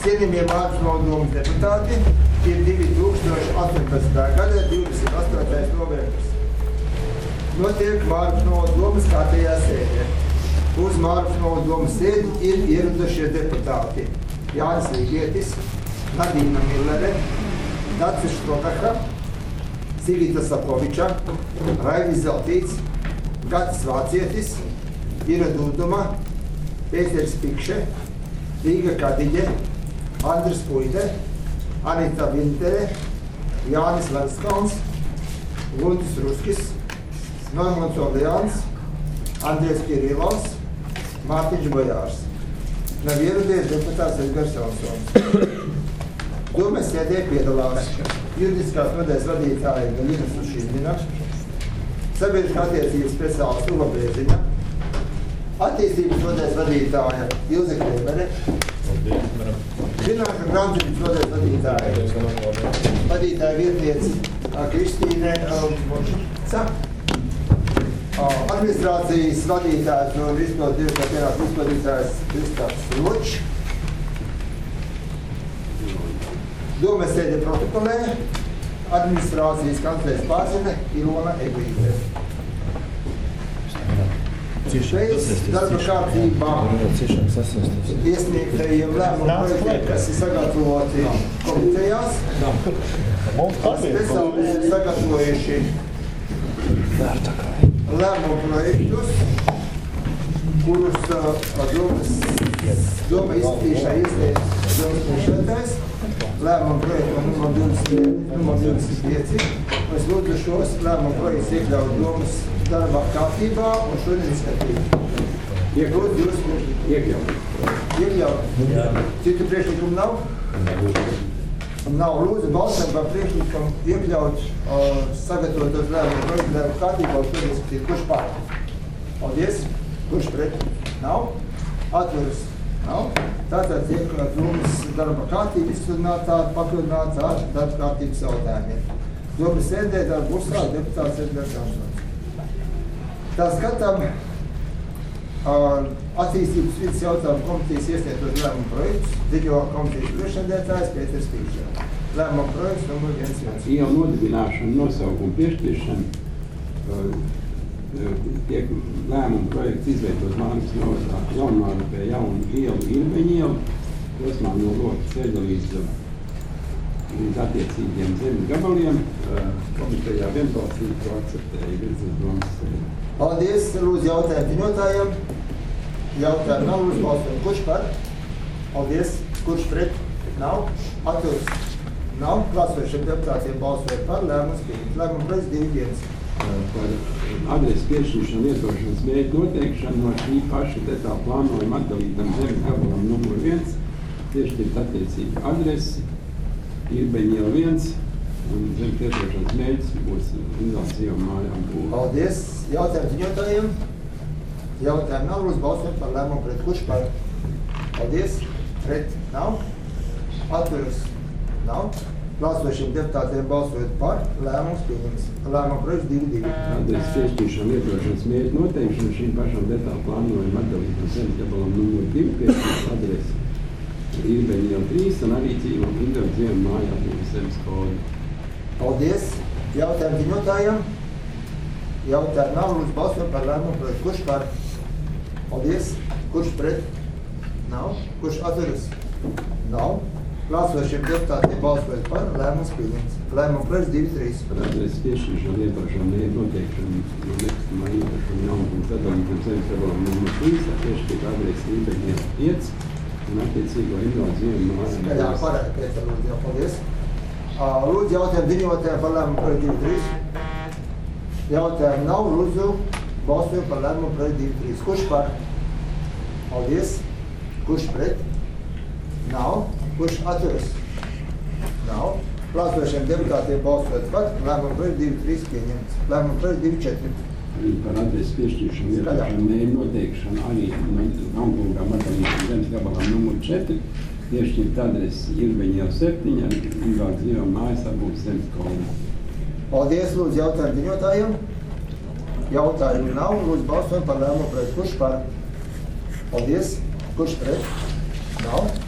Cienījamie Mārpas nodomas deputāti, ir 2018. gada 28. novembris. Notiek Mārpas nodomas kārtējā sēdē. Uz Mārpas nodomas sēdi ir ieradušie deputāti Jānis Līgietis, Nadīna Millere, Dacis Štotahra, Sigita Sakoviča, Raivis Zeltīts, Gatis Vācietis, Ira Dūduma, Pēters Pikše, Līga Kadiģe, Andris Puide, Anita Vintere, Jānis Varskauns, Lundis Ruskis, Noimons Oljāns, Andrejs Kirilovs, Mārtiņš Bojārs. Nav ieradies deputāts Edgars Jansons. Domas sēdē piedalās juridiskās nodaļas vadītāja Galina Sušīmina, sabiedriskā attiecības speciālists Uva Brēziņa, attīstības nodaļas vadītāja Ilze Krēmere, Finanšu un grāmatvedības nodaļas vadītāja vietniece Kristīne Močica, administrācijas vadītājs un izpildītājs Kristaps Ločs, Domas sēde protokolē, administrācijas kanclējas pārzine Ilona Eglīte. Pēc darba kārtībā iesniegtajiem lēmumu projektiem, kas ir sagatavoti komitejās, speciālisti sagatavojuši lēmumu projektus, kurus doma izskatīšanai iesniedz domas priekšsēdētājs, lēmumu projektu numur 25. Es lūdzu šos lēmumu projektus iekļaut domas darba kārtībā un šodien izskatīt. Iekļaut jūs? Iekļaut. Citu priekšlikumu nav? Nav. Lūdzu balsam par priekšlikumu iekļaut sagatavotos lēmumu projektu darba kārtībā un šodien izskatīt. Kurš pār? Paldies. Kurš pret? Nav. Atveras? Nav. Tātad iekļaut domas darba kārtību izsludinātā, papildinātā darba kārtības jautājumiem. Domas sēdē darbu uzsāk deputāts Edgars Jansons. Tā skatām attīstības vidas jautājumu komitejas iesniegtos lēmumu projektus, video komitejas priekšsēdētājs Pēters Pikše. Lēmumu projekts numur 1. Ielu nodibināšana, nosaukumu piešķiršana, tiek lēmumu projekts izveidos Māras novada Jaunmāra pie Jaunu ielu Irbeņu ielu, posmā no Loka ceļa līdz attiecīgiem zemes gabaliem. Komitejā vienbalsīgi to akceptēja Virzes domas sēde. Paldies, lūdzu jautājumu ziņotājiem. Jautājumu nav, lūdzu balsot. Kurš par? Paldies. Kurš pret? Nav. Atturas? Nav. Klāsošiem deputātiem balsot par lēmumus pieņemt. Lēmumu projekts 2.1. Par adreses piešķiršanu lietošanas mērķu noteikšanu no šī paša detāla plānojuma atdalītam zemes gabalam numur 1, piešķirt attiecīgu adresi, Irbeņu iela 1, un zemes lietošanas mērķis būs Indālsījuma mājām būs. Paldies. Jautājumu ziņotājiem. Jautājumu nav, lūdzu balsot par lēmumu pret. Kurš par? Paldies. Pret? Nav. Atveras? Nav. Klāsošiem deputātiem balsot par lēmums pieņems. Lēmumu projekts 2.2. Adreses piešķiršana lietošanas mērķu noteikšanu šīm pašām detāla plānojuma atdalītam zemes gabalam numur 2, piešķirt adresi Irbeņu iela 3 un arī dzīvot Indālsījuma mājām būs zemes kodu. Paldies. Jautājumu ziņotājiem. Jautājumu nav, lūdzu balsot par lēmumu projektu. Kurš par? Paldies. Kurš pret? Nav. Kurš atveras? Nav. Klāsošiem deputātiem balsot par lēmums pieņemts. Lēmumu projekts 2.3. Par adreses piešķiršanu lietošanu mērķu noteikšanu no nekustamā īpašuma jaunuma sadalītam zemes gabalam numur 3, piešķirt adresi Irbeņu iela 5 un attiecīgo Indālsījuma mājām. Skaļāk parādi, Pēter, lūdzu, paldies. Lūdzu jautājumu ziņotājiem par lēmumu projektu 2.3. Jautājumu nav, lūdzu balsojam par lēmumu projektu 2.3. Kurš par? Paldies. Kurš pret? Nav. Kurš atveras? Nav. Klāsošiem deputātiem balsot par lēmumu projektu 2.3 pieņemts. Lēmumu projektu 2.4. Par adreses piešķiršanu lietošanu mērķu noteikšanu arī Naunkulgām atdalītam zemes gabalam numur 4, piešķirt adresi Irbeņu iela 7 ar Indālsījuma mājas būs zemes kodu. Paldies, lūdzu jautājumu ziņotājiem. Jautājumu nav, lūdzu balsojam par lēmumu projektu. Kurš par? Paldies. Kurš pret? Nav.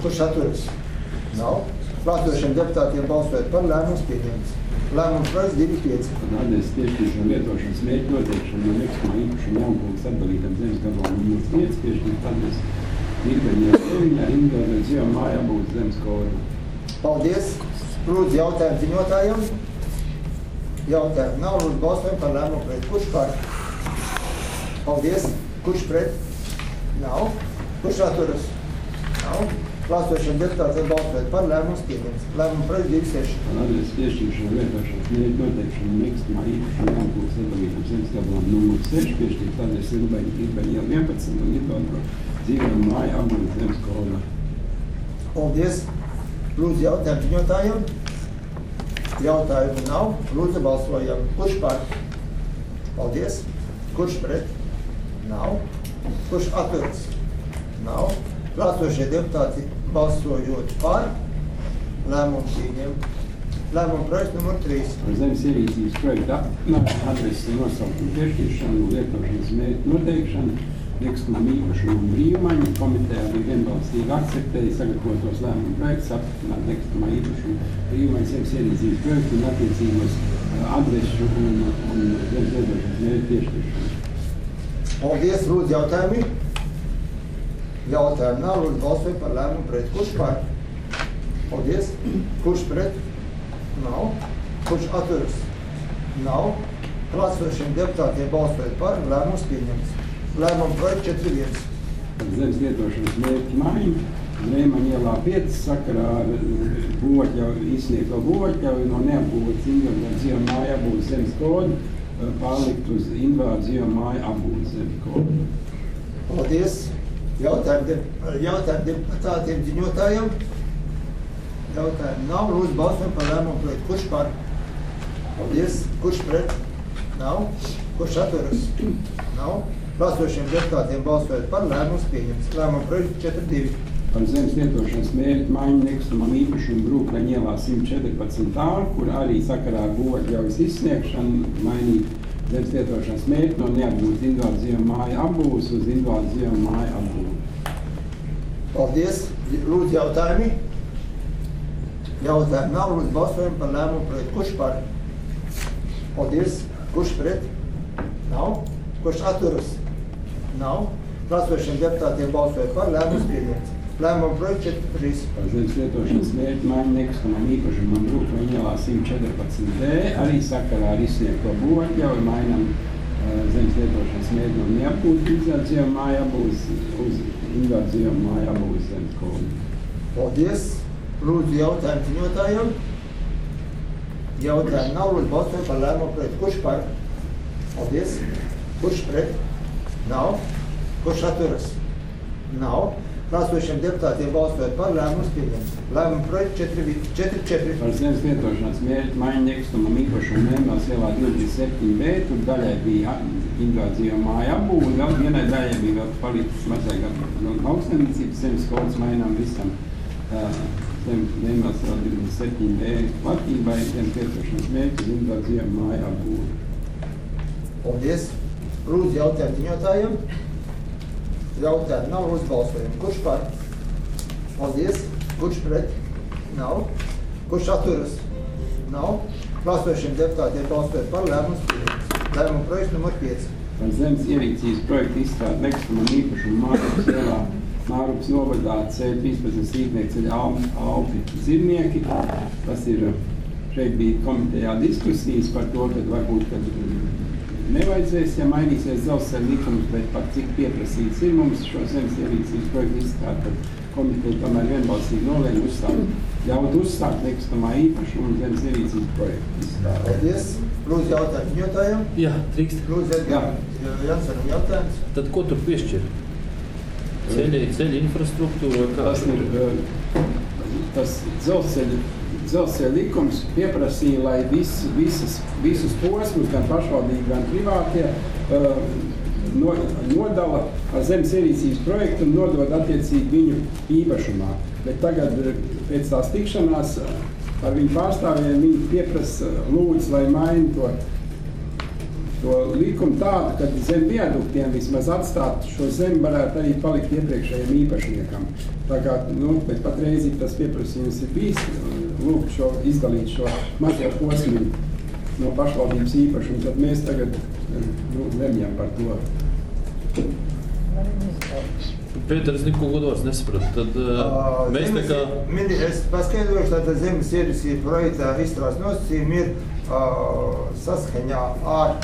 Kurš atturas? Nav. Klātošiem deputātiem balsojot par lēmums pieņemts. Lēmums projekts 2.5. Adreses piešķiršana lietošanas mērķu noteikšana no nekustamā īpašuma jaunkūgas atdalītam zemes gabalam numurs 5 piešķirt adreses Irbeņa 9 individuālajā dzīvā mājā būtu zemes kodu. Paldies. Lūdzu jautājumu ziņotājiem. Jautājumu nav. Lūdzu balsojumu par lēmumu pret. Kurš par? Paldies. Kurš pret? Nav. Kurš atturas? Nav. Klāstošiem deputātiem balsojot par lēmums pieņemts. Lēmumu projekts 2.6. Par adreses piešķiršanu lietošanas mērķu noteikšanu nekustamā īpašuma jaunkūgas atdalītam zemes gabalam numurs 6 piešķirt adreses Irbeņa 11 un individuālajā dzīvā mājā būtu zemes kodu. Paldies. Lūdzu jautājumu ziņotājiem. Jautājumu nav. Lūdzu balsojam. Kurš par? Paldies. Kurš pret? Nav. Kurš atturas? Nav. Klātošie deputāti balsojot par lēmumu pieņemt. Lēmumu projekts numur 3. Par zemes ierīcības projektu adreses nosaukumu piešķiršanu, lietošanas mērķu noteikšanu, nekustamam īpašumam Brīvmaņu komitejā bija vienbalsīgi akceptēja sagatavotos lēmumu projektus apstiprināt nekustamā īpašuma Brīvmaņu zemes ierīcības projektu un attiecīgos adrešu un zemes lietošanas mērķu piešķiršanu. Paldies. Lūdzu jautājumi. Jautājumu nav. Lūdzu balsojumu par lēmumu pret. Kurš par? Paldies. Kurš pret? Nav. Kurš atturas? Nav. Klātošiem deputātiem balsojot par lēmums pieņemts. Lēmumu projekts 4.1. Par zemes lietošanas mērķu maiņu Reimaņa ielā 5 sakarā ar būvotļauju, izsniegto būvotļauju no neapbūvētas individuālajā dzīvā mājā būtu zemes kodu pārlikt uz individuālā dzīvā māja apbūves zemes kodu. Paldies. Jautājumu deputātiem ziņotājiem. Jautājumu nav. Lūdzu balsojumu par lēmumu projektu. Kurš par? Paldies. Kurš pret? Nav. Kurš atturas? Nav. Klātošiem deputātiem balsojot par lēmums pieņemts. Lēmumu projekts 4.2. Par zemes lietošanas mērķu maiņu nekustamam īpašumu Brūkleņa ielā 114a, kur arī sakarā ar būvotļaujas izsniegšanu mainīt zemes lietošanas mērķi no neapbūvētas individuālā dzīvā māja apbūves uz individuālā dzīvā māja apbūvi. Paldies. Lūdzu jautājumi. Jautājumu nav. Lūdzu balsojumu par lēmumu projektu. Kurš par? Paldies. Kurš pret? Nav. Kurš atturas? Nav. Klātošiem deputātiem balsojot par lēmums pieņemts. Lēmumu projekts 4.3. Par zemes lietošanas mērķu maiņu nekustamam īpašumam Brūkleņa ielā 114d, arī sakarā ar izsniegto būvotļauju mainām zemes lietošanas mērķi no neapbūvētas individuālā dzīvā māja apbūves uz individuālā dzīvā māja apbūves zemes kodu. Paldies. Lūdzu jautājumu ziņotājiem. Jautājumu nav. Lūdzu balsojumu par lēmumu projektu. Kurš par? Paldies. Kurš pret? Nav. Kurš atturas? Nav. Klātošiem deputātiem balsojot par lēmums pieņemts. Lēmumu projekts 4.4. Par zemes lietošanas mērķu maiņu nekustamam īpašumam Mēmels ielā 27b, tur daļai bija individuālā dzīvā māja apbūve, un vēl vienai daļai bija vēl palicis mazāk lauksaimniecības zemes kods mainām visam Mēmels ielā 27b platībai zemes lietošanas mērķu individuālā dzīvā māja apbūve. Paldies. Lūdzu jautājumu ziņotājiem. Jautājumu nav. Lūdzu balsojumu. Kurš par? Paldies. Kurš pret? Nav. Kurš atturas? Nav. Klātošiem deputātiem balsojot par lēmums pieņemts. Lēmumu projekts numur 5. Par zemes ierīcības projektu izstrādi nekustamam īpašumu Mārupas ielā Mārupas novadā C13 Sīknieku ceļa Alpi Zirnieki. Tas ir, šeit bija komitejā diskusijas par to, kad varbūt, kad nevajadzēs, ja mainīsies dzelzceļa likums, bet par cik pieprasīts ir mums šo zemes ierīcības projektu izstrādi, tad komiteja tomēr vienbalsīgi nolēma ļaut uzsākt nekustamā īpašuma un zemes ierīcības projektu izstrādi. Paldies. Lūdzu jautājumu ziņotājiem. Jā, drīkst. Lūdzu Jansenam jautājums. Tad ko tur piešķir? Ceļa infrastruktūra? Tas ir tas dzelzceļa likums pieprasīja, lai visus posmus, gan pašvaldīgi, gan privātie, nodala ar zemes ierīcības projektu un nodod attiecīgi viņu īpašumā. Bet tagad pēc tās tikšanās ar viņu pārstāvjiem viņi pieprasa lūdzu, lai maina to to likumu tādu, ka zem viaduktiem vismaz atstāt šo zemi varētu arī palikt iepriekšējiem īpašniekam. Tā kā, bet patreiz tas pieprasījums ir bijis, lūk, izdalīt šo mazo posmu no pašvaldības īpašumu, tad mēs tagad lemjam par to. Pēter, es neko godvārds nesapratu. Tad mēs tā kā... Es paskaidrošu, tātad zemes ierisība projektā izstrādes nosacījumi ir saskaņā ar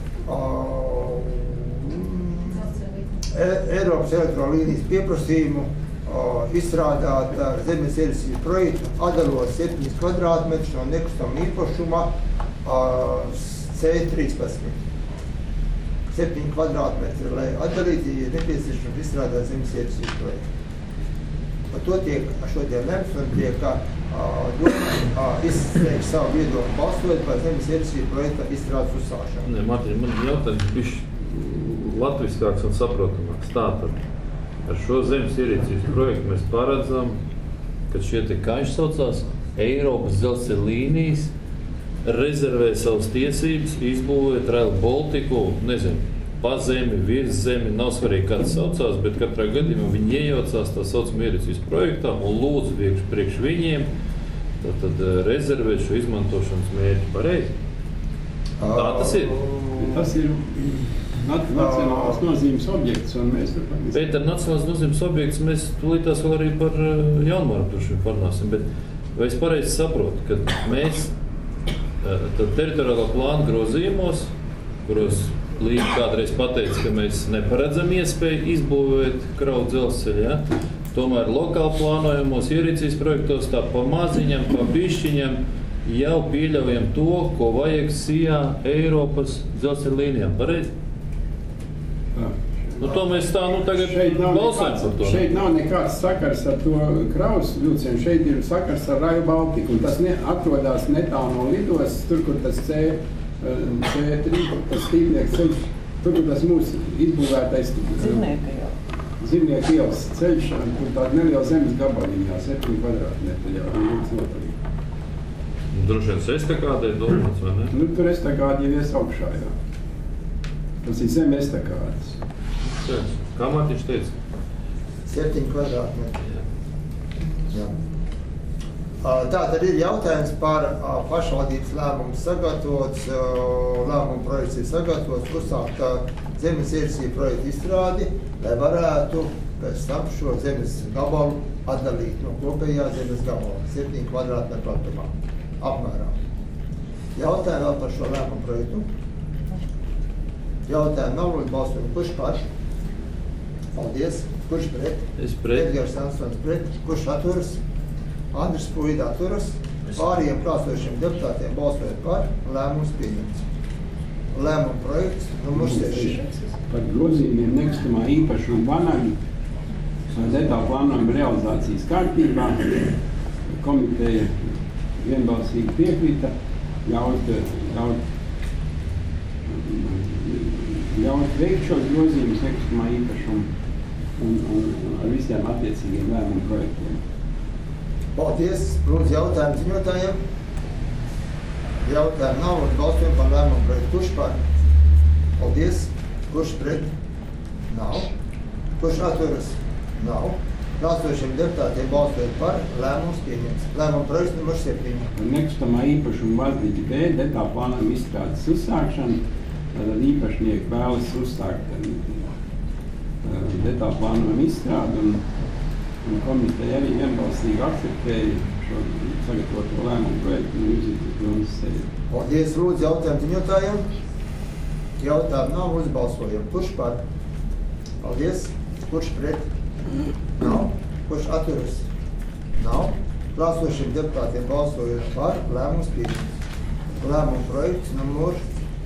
Eiropas elektrolīnijas pieprasījumu izstrādāt zemes ierisības projektu, atdalot 7 kvadrātmetrus no nekustamā īpašuma C13. 7 kvadrātmetri, lai atdalīti, ir nepieciešams izstrādāt zemes ierisības projektu. Par to tiek šodien lemts un tiek izteikt savu viedokli balsojot par zemes ierisības projekta izstrādes uzsākšanu. Nē, Mārtiņ, man jautājums bišķi latviskāks un saprotamāks. Tātad, ar šo zemes ierīcības projektu mēs paredzam, ka šie te, kā viņš saucās, Eiropas dzelzceļa līnijas rezervē savas tiesības, izbūvēt Rail Baltiku, nezinu, pa zemi, virs zemi, nav svarīgi, kā tas saucās, bet katrā gadījumā viņi iejaucās tā saucamā ierīcības projektā un lūdzu priekš viņiem tad rezervēt šo izmantošanas mērķi pareizi. Tā tas ir. Tas ir nacionālās nozīmes objekts, un mēs... Pēc ar nacionālās nozīmes objekts mēs tūlītās vēl arī par Jaunmāru turšiem parunāsim, bet vai es pareizi saprotu, ka mēs tad teritoriālā plāna grozījumos, kuros Līga kādreiz pateica, ka mēs neparedzam iespēju izbūvēt kravu dzelzceļu, ja? Tomēr lokāli plānojamos ierīcības projektos tā pa maziņam, pa bišķiņam jau pieļaujam to, ko vajag SIA Eiropas dzelzceļa līnijām. Pareizi? To mēs tā tagad balsojam par to. Šeit nav nekāds sakars ar to kravas vilcienu, šeit ir sakars ar Rail Baltiku, un tas atrodās netālu no lidos, tur, kur tas C3, tas Stīvnieks ceļš, tur, kur tas mūsu izbūvētais Zirnieka ielas ceļš, kur tāda neliela zemes gabaliņā, 7 kvadrātmetri jau ir notarīgi. Droši vien estakādē domāts, vai ne? Tur estakādi jau ies augšā, jā. Tas ir zem estakādes. Kā Mārtiņš teica? 7 kvadrātmetri. Jā. Tā tad ir jautājums par pašvaldības lēmumu sagatavots, lēmumu projekts ir sagatavots, uzsākt zemes ierisību projektu izstrādi, lai varētu pēc tam šo zemes gabalu atdalīt no kopējā zemes gabala 7 kvadrātmetru platumā apmērā. Jautājumi vēl par šo lēmumu projektu? Jautājumi nav, lūdzu balsojumu. Kurš par? Paldies. Kurš pret? Es pret. Edgars Ansons pret. Kurš atturas? Andris Puida atturas. Pārējiem klāsošiem deputātiem balsojot par, lēmums pieņemts. Lēmuma projekts numur 6. Par grozījumiem nekustamā īpašuma vanagu detālu plānojuma realizācijas kārtībā komiteja vienbalsīgi piekrita ļaut veikt šos grozījumus nekustamā īpašuma un ar visiem attiecīgiem lēmumu projektiem. Paldies. Lūdzu jautājumu ziņotājiem. Jautājumu nav un balsojam par lēmumu projektu. Kurš par? Paldies. Kurš pret? Nav. Kurš atturas? Nav. Klāsošiem deputātiem balsojot par, lēmums pieņemts. Lēmuma projekts numur 7. Nekustamā īpašuma vazdiņa B, detālu plānojuma izstrādes uzsākšana. Tātad īpašnieki vēlas uzsākt detālu plānojuma izstrādi un komiteja arī vienbalsīgi akceptēja šo sagatavoto lēmumu projektu un virzīt uz sevi. Paldies. Lūdzu jautājumu ziņotājiem. Jautājumu nav, lūdzu balsojam. Kurš par? Paldies. Kurš pret? Nav. Kurš atturas? Nav. Klāsošiem deputātiem balsojot par, lēmums pieņemts. Lēmumu projekts numur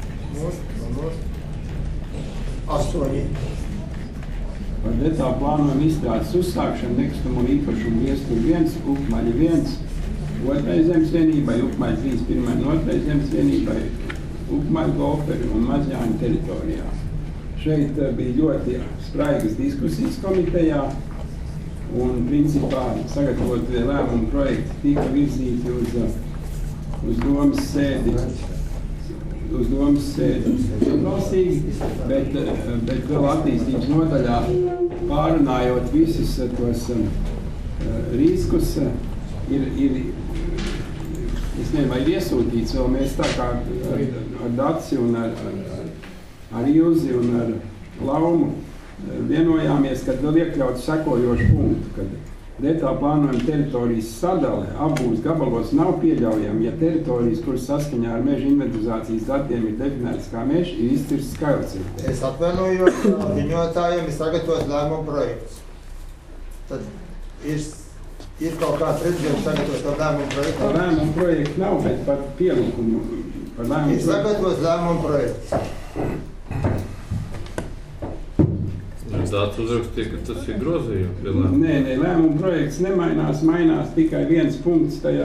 8. Par detālu plānojumu izstrādes uzsākšanu nekustamo īpašumu Viesturi 1, Upmaļa 1, 2. zemes vienībai, Upmaļa 3, 1. un 2. zemes vienībai, Upmaļa Golferi un Mazjāņu teritorijā. Šeit bija ļoti spraigas diskusijas komitejā un principā sagatavotie lēmumu projekti tika virzīti uz domas sēdi uz domas sēdi atbalstīgi, bet vēl attīstības nodaļā pārunājot visus tos riskus, ir es nezinu, vai iesūtīts vēl mēs tā kā ar Daci un ar Ilzi un ar Laumu vienojāmies, kad vēl iekļaut sekojošu punktu, kad detāla plānojuma teritorijas sadale abos gabalos nav pieļaujama, ja teritorijas, kuras saskaņā ar meža inventarizācijas datiem ir definētas kā meža, ir izcirsts skailcirklis. Es atvainojos, ziņotājiem ir sagatavots lēmumu projekts. Tad ir kaut kāds redzējums sagatavot ar lēmumu projektu? Par lēmumu projektu nav, bet par pielikumu. Par lēmumu ir sagatavots lēmumu projekts. Tāds uzrakstīja, ka tas ir grozījums. Nē, lēmuma projekts nemainās, mainās tikai viens punkts tajā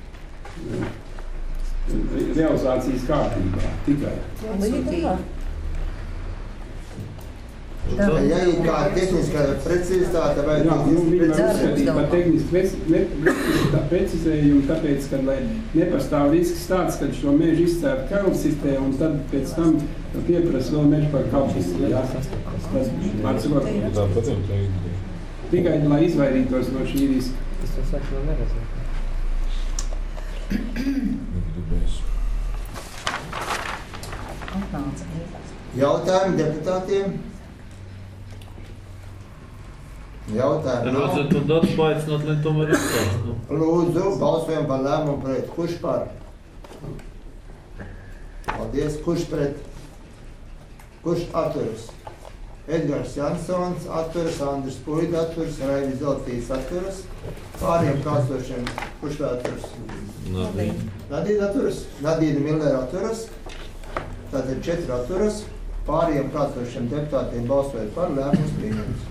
realizācijas kārtībā. Tikai. Ja ir kāda tehniskā precizitāte vai par tehniski precizējumu, tāpēc, ka lai nepastāv risks tāds, kad šo mežu izcērt kalcistē un tad pēc tam pieprasa vēl mežu par kalcistē. Tikai, lai izvairītos no šī riska. Es to saku vēl neredzēju. Jautājumi deputātiem? Jautājumi nav. Vajadzētu to datu paaicināt, lai tomēr izstāst. Lūdzu, balsojam par lēmumu projektu. Kurš par? Paldies. Kurš pret? Kurš atturas? Edgars Jansons atturas, Andris Puida atturas, Raivis Zeltīts atturas. Pāriem kāstošiem, kurš vēl atturas? Nadīda atturas. Nadīda Millera atturas. Tātad 4 atturas. Pāriem kāstošiem deputātiem balsojot par lēmumus pieņemts.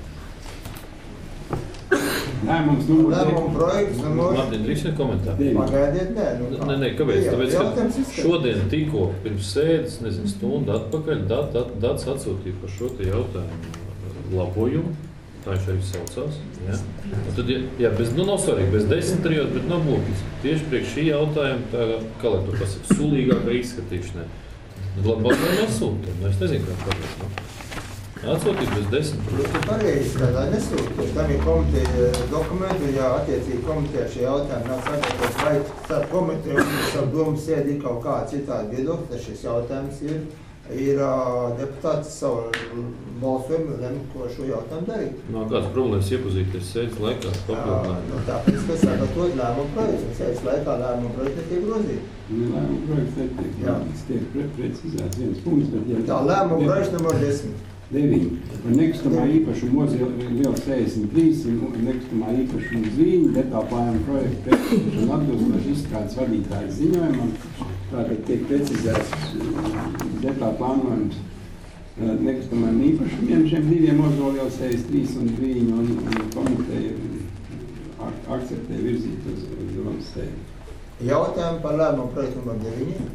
Lēmumu projekts numur... Martin, drīkst komentāri? Pagaidiet, nē. Nē, kāpēc? Tāpēc, ka šodien tikko pirms sēdes, nezinu, stundu atpakaļ, Dats atsūtīja par šo te jautājumu labojumu. Tā viņš arī saucās. Ja? Un tad, nav svarīgi, bez 10 trijos, bet nav būtiski. Tieši priekš šī jautājuma, tā, kā lai to pasaka, sulīgākā izskatīšanai. Labojumu nesūta. Es nezinu, kā kāpēc. Atsūtīt bez 10. Tas ir pareizi, kādā nesūtīt. Tam ir komiteja dokumentu, ja attiecīgi komiteja šie jautājumi nav sagatavots, vai starp komiteju un starp domu sēdi kaut kā citādi viedokļi, tad šis jautājums ir deputāts savu balsojumu lem, ko šo jautājumu darīt. Nav kāds problēmas iepazīties sēdes laikā papildināt. Tāpēc, ka sagatavot lēmumu projektu, un sēdes laikā lēmumu projektu netiek grozīt. Lēmumu projekts netiek grozīt, tiek precizēts viens punkts, bet tā, lēmumu projekts numur 10. 9. Par nekustamā īpašumu Liela 63 un nekustamā īpašumu Zvīņu detāla plānojuma projektu pētīšanu atbilstoši izstrādes vadītājas ziņojumam. Tātad tiek precizēts detāla plānojums nekustamajiem īpašumiem šiem diviem Liela 63 un Zvīņu un komiteja akceptē virzīt uz domas sēdi. Jautājumi par lēmumu projektu numur 9.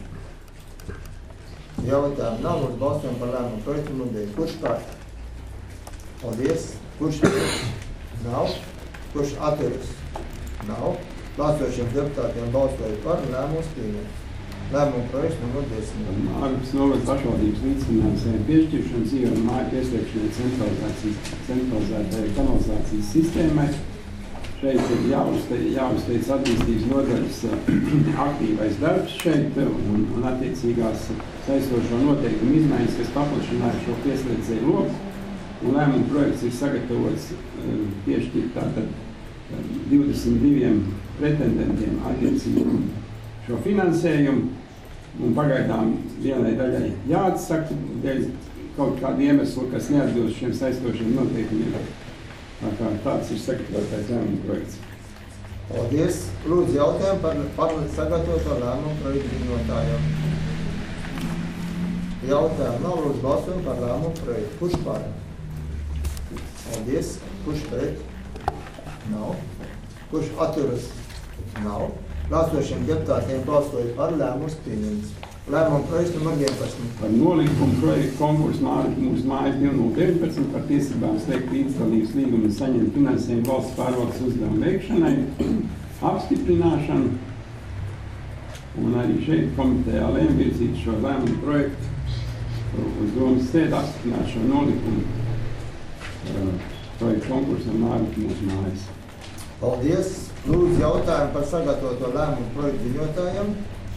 Jautājumu nav, mums balsojam par lēmumu projektu numur 9. Kurš par? Paldies. Kurš pret? Nav. Kurš atturas? Nav. Balsošiem deputātiem balsoja par lēmumus pieņemt. Lēmumu projekts numur 10. Ārpus novadas pašvaldības līdzfinansējuma piešķiršanas īronu māju pieslēgšanai centralizētai kanalizācijas sistēmai. Šeit ir jāuzteic attīstības nodaļas aktīvais darbs šeit un attiecīgās saistošo noteikumu izmaiņas, kas paplašināja šo pieslēdzēju loku. Un lēmumu projekts ir sagatavots piešķirt tātad 22 pretendentiem attiecību šo finansējumu. Un pagaidām vienai daļai jāatsaka dēļ kaut kādu iemeslu, kas neatbilst šiem saistošiem noteikumiem. Tāds ir sagatavotais lēmumu projekts. Paldies. Lūdzu jautājumu par sagatavoto lēmumu projektu ziņotājiem. Jautājumu nav, lūdzu balsojumu par lēmumu projektu. Kurš par? Paldies. Kurš pret? Nav. Kurš atturas? Nav. Balsošiem deputātiem balsoja par lēmumus pieņemts. Lēmumu projekts numur 11. Par nolikumu projektu konkursu mūsu mājas 2019 par tiesībām slēgt līdzdalības līgumu un saņemt finansējumu valsts pārvaldes uzdevumu veikšanai, apstiprināšanu. Un arī šeit komitejā lēma virzīt šo lēmumu projektu uz domas sēdi apstiprināt šo nolikumu projektu konkursam Mārup mūsu mājas. Paldies. Lūdzu jautājumu par sagatavoto lēmumu projektu ziņotājiem.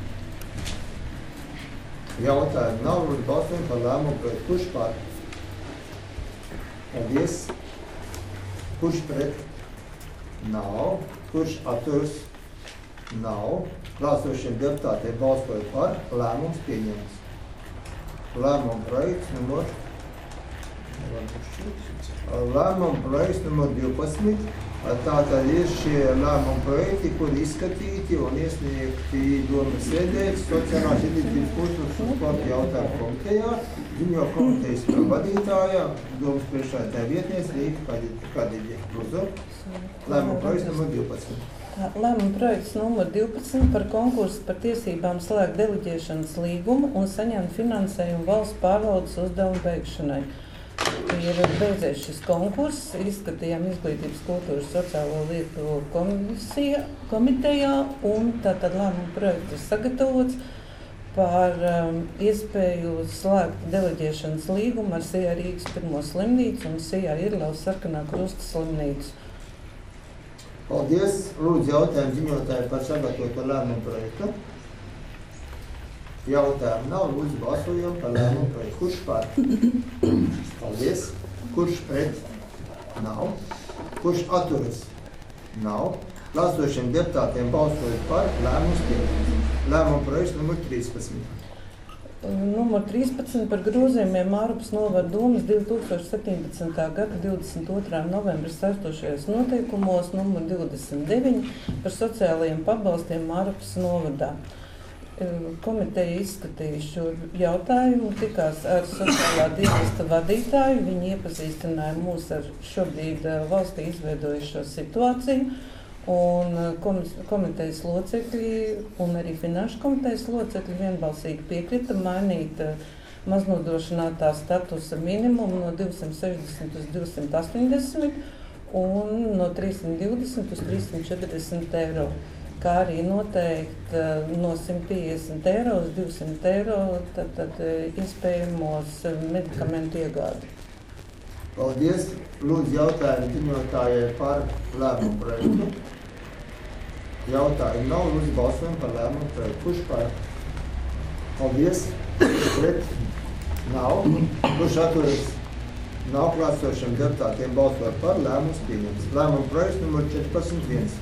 Jautājumu nav, lūdzu balsojumu par lēmumu projektu. Kurš par? Paldies. Kurš pret? Nav. Kurš atturas? Nav. Klāsošiem deputātiem balsojot par, lēmums pieņemts. Lēmuma projekts numur 12. Tātad ir šie lēmuma projekti, kuri izskatīti un iesniegti domas sēdē sociālās izglītības kursus un sporta jautājumu komitejā, ziņo komitejas vadītājā, domas priekšsēdētāja vietniece Rīta Kadiģe. Lūdzu. Lēmuma projekts numur 12. Lēmuma projekts numur 12 par konkursu par tiesībām slēgt deleģēšanas līgumu un saņemt finansējumu valsts pārvaldes uzdevumu veikšanai. Ir beidzies šis konkurss, izskatījām izglītības, kultūras, sociālo lietu komitejā, un tātad lēmuma projekts ir sagatavots par iespēju slēgt deleģēšanas līgumu ar Sijā Rīgas 1. slimnīcu un Sijā Irlavas Sarkanā Krusta slimnīcu. Paldies. Lūdzu jautājumu ziņotāju par sagatavoto lēmumu projektu. Jautājumu nav. Lūdzu balsojumu par lēmumu projektu. Kurš par? Paldies. Kurš pret? Nav. Kurš atturas? Nav. Klāsošiem deputātiem balsojot par, lēmums pieņemts. Lēmuma projekts numur 13. Numur 13 par grozījumiem Mārupas novada domas 2017. gada 22. novembra saistošajos noteikumos numur 29 par sociālajiem pabalstiem Mārupas novadā. Komiteja izskatīja šo jautājumu, tikās ar sociālā dienesta vadītāju. Viņi iepazīstināja mūs ar šobrīd valstī izveidojušo situāciju. Un komitejas locekļi un arī finanšu komitejas locekļi vienbalsīgi piekrita mainīt maznodrošinātā statusa minimumu no 260 uz 280 un no 320 uz 340 eiro, kā arī noteikt no 150 eiro uz 200 eiro tad iespējamos medikamentu iegādi. Paldies. Lūdzu jautājumu ziņotājai par lēmumu projektu. Jautājumu nav. Lūdzu balsojumu par lēmumu projektu. Kurš par? Paldies. Pret? Nav. Kurš atturas? Nav. Klāsošiem deputātiem balsot par, lēmums pieņemts. Lēmumu projekts numur 14.1.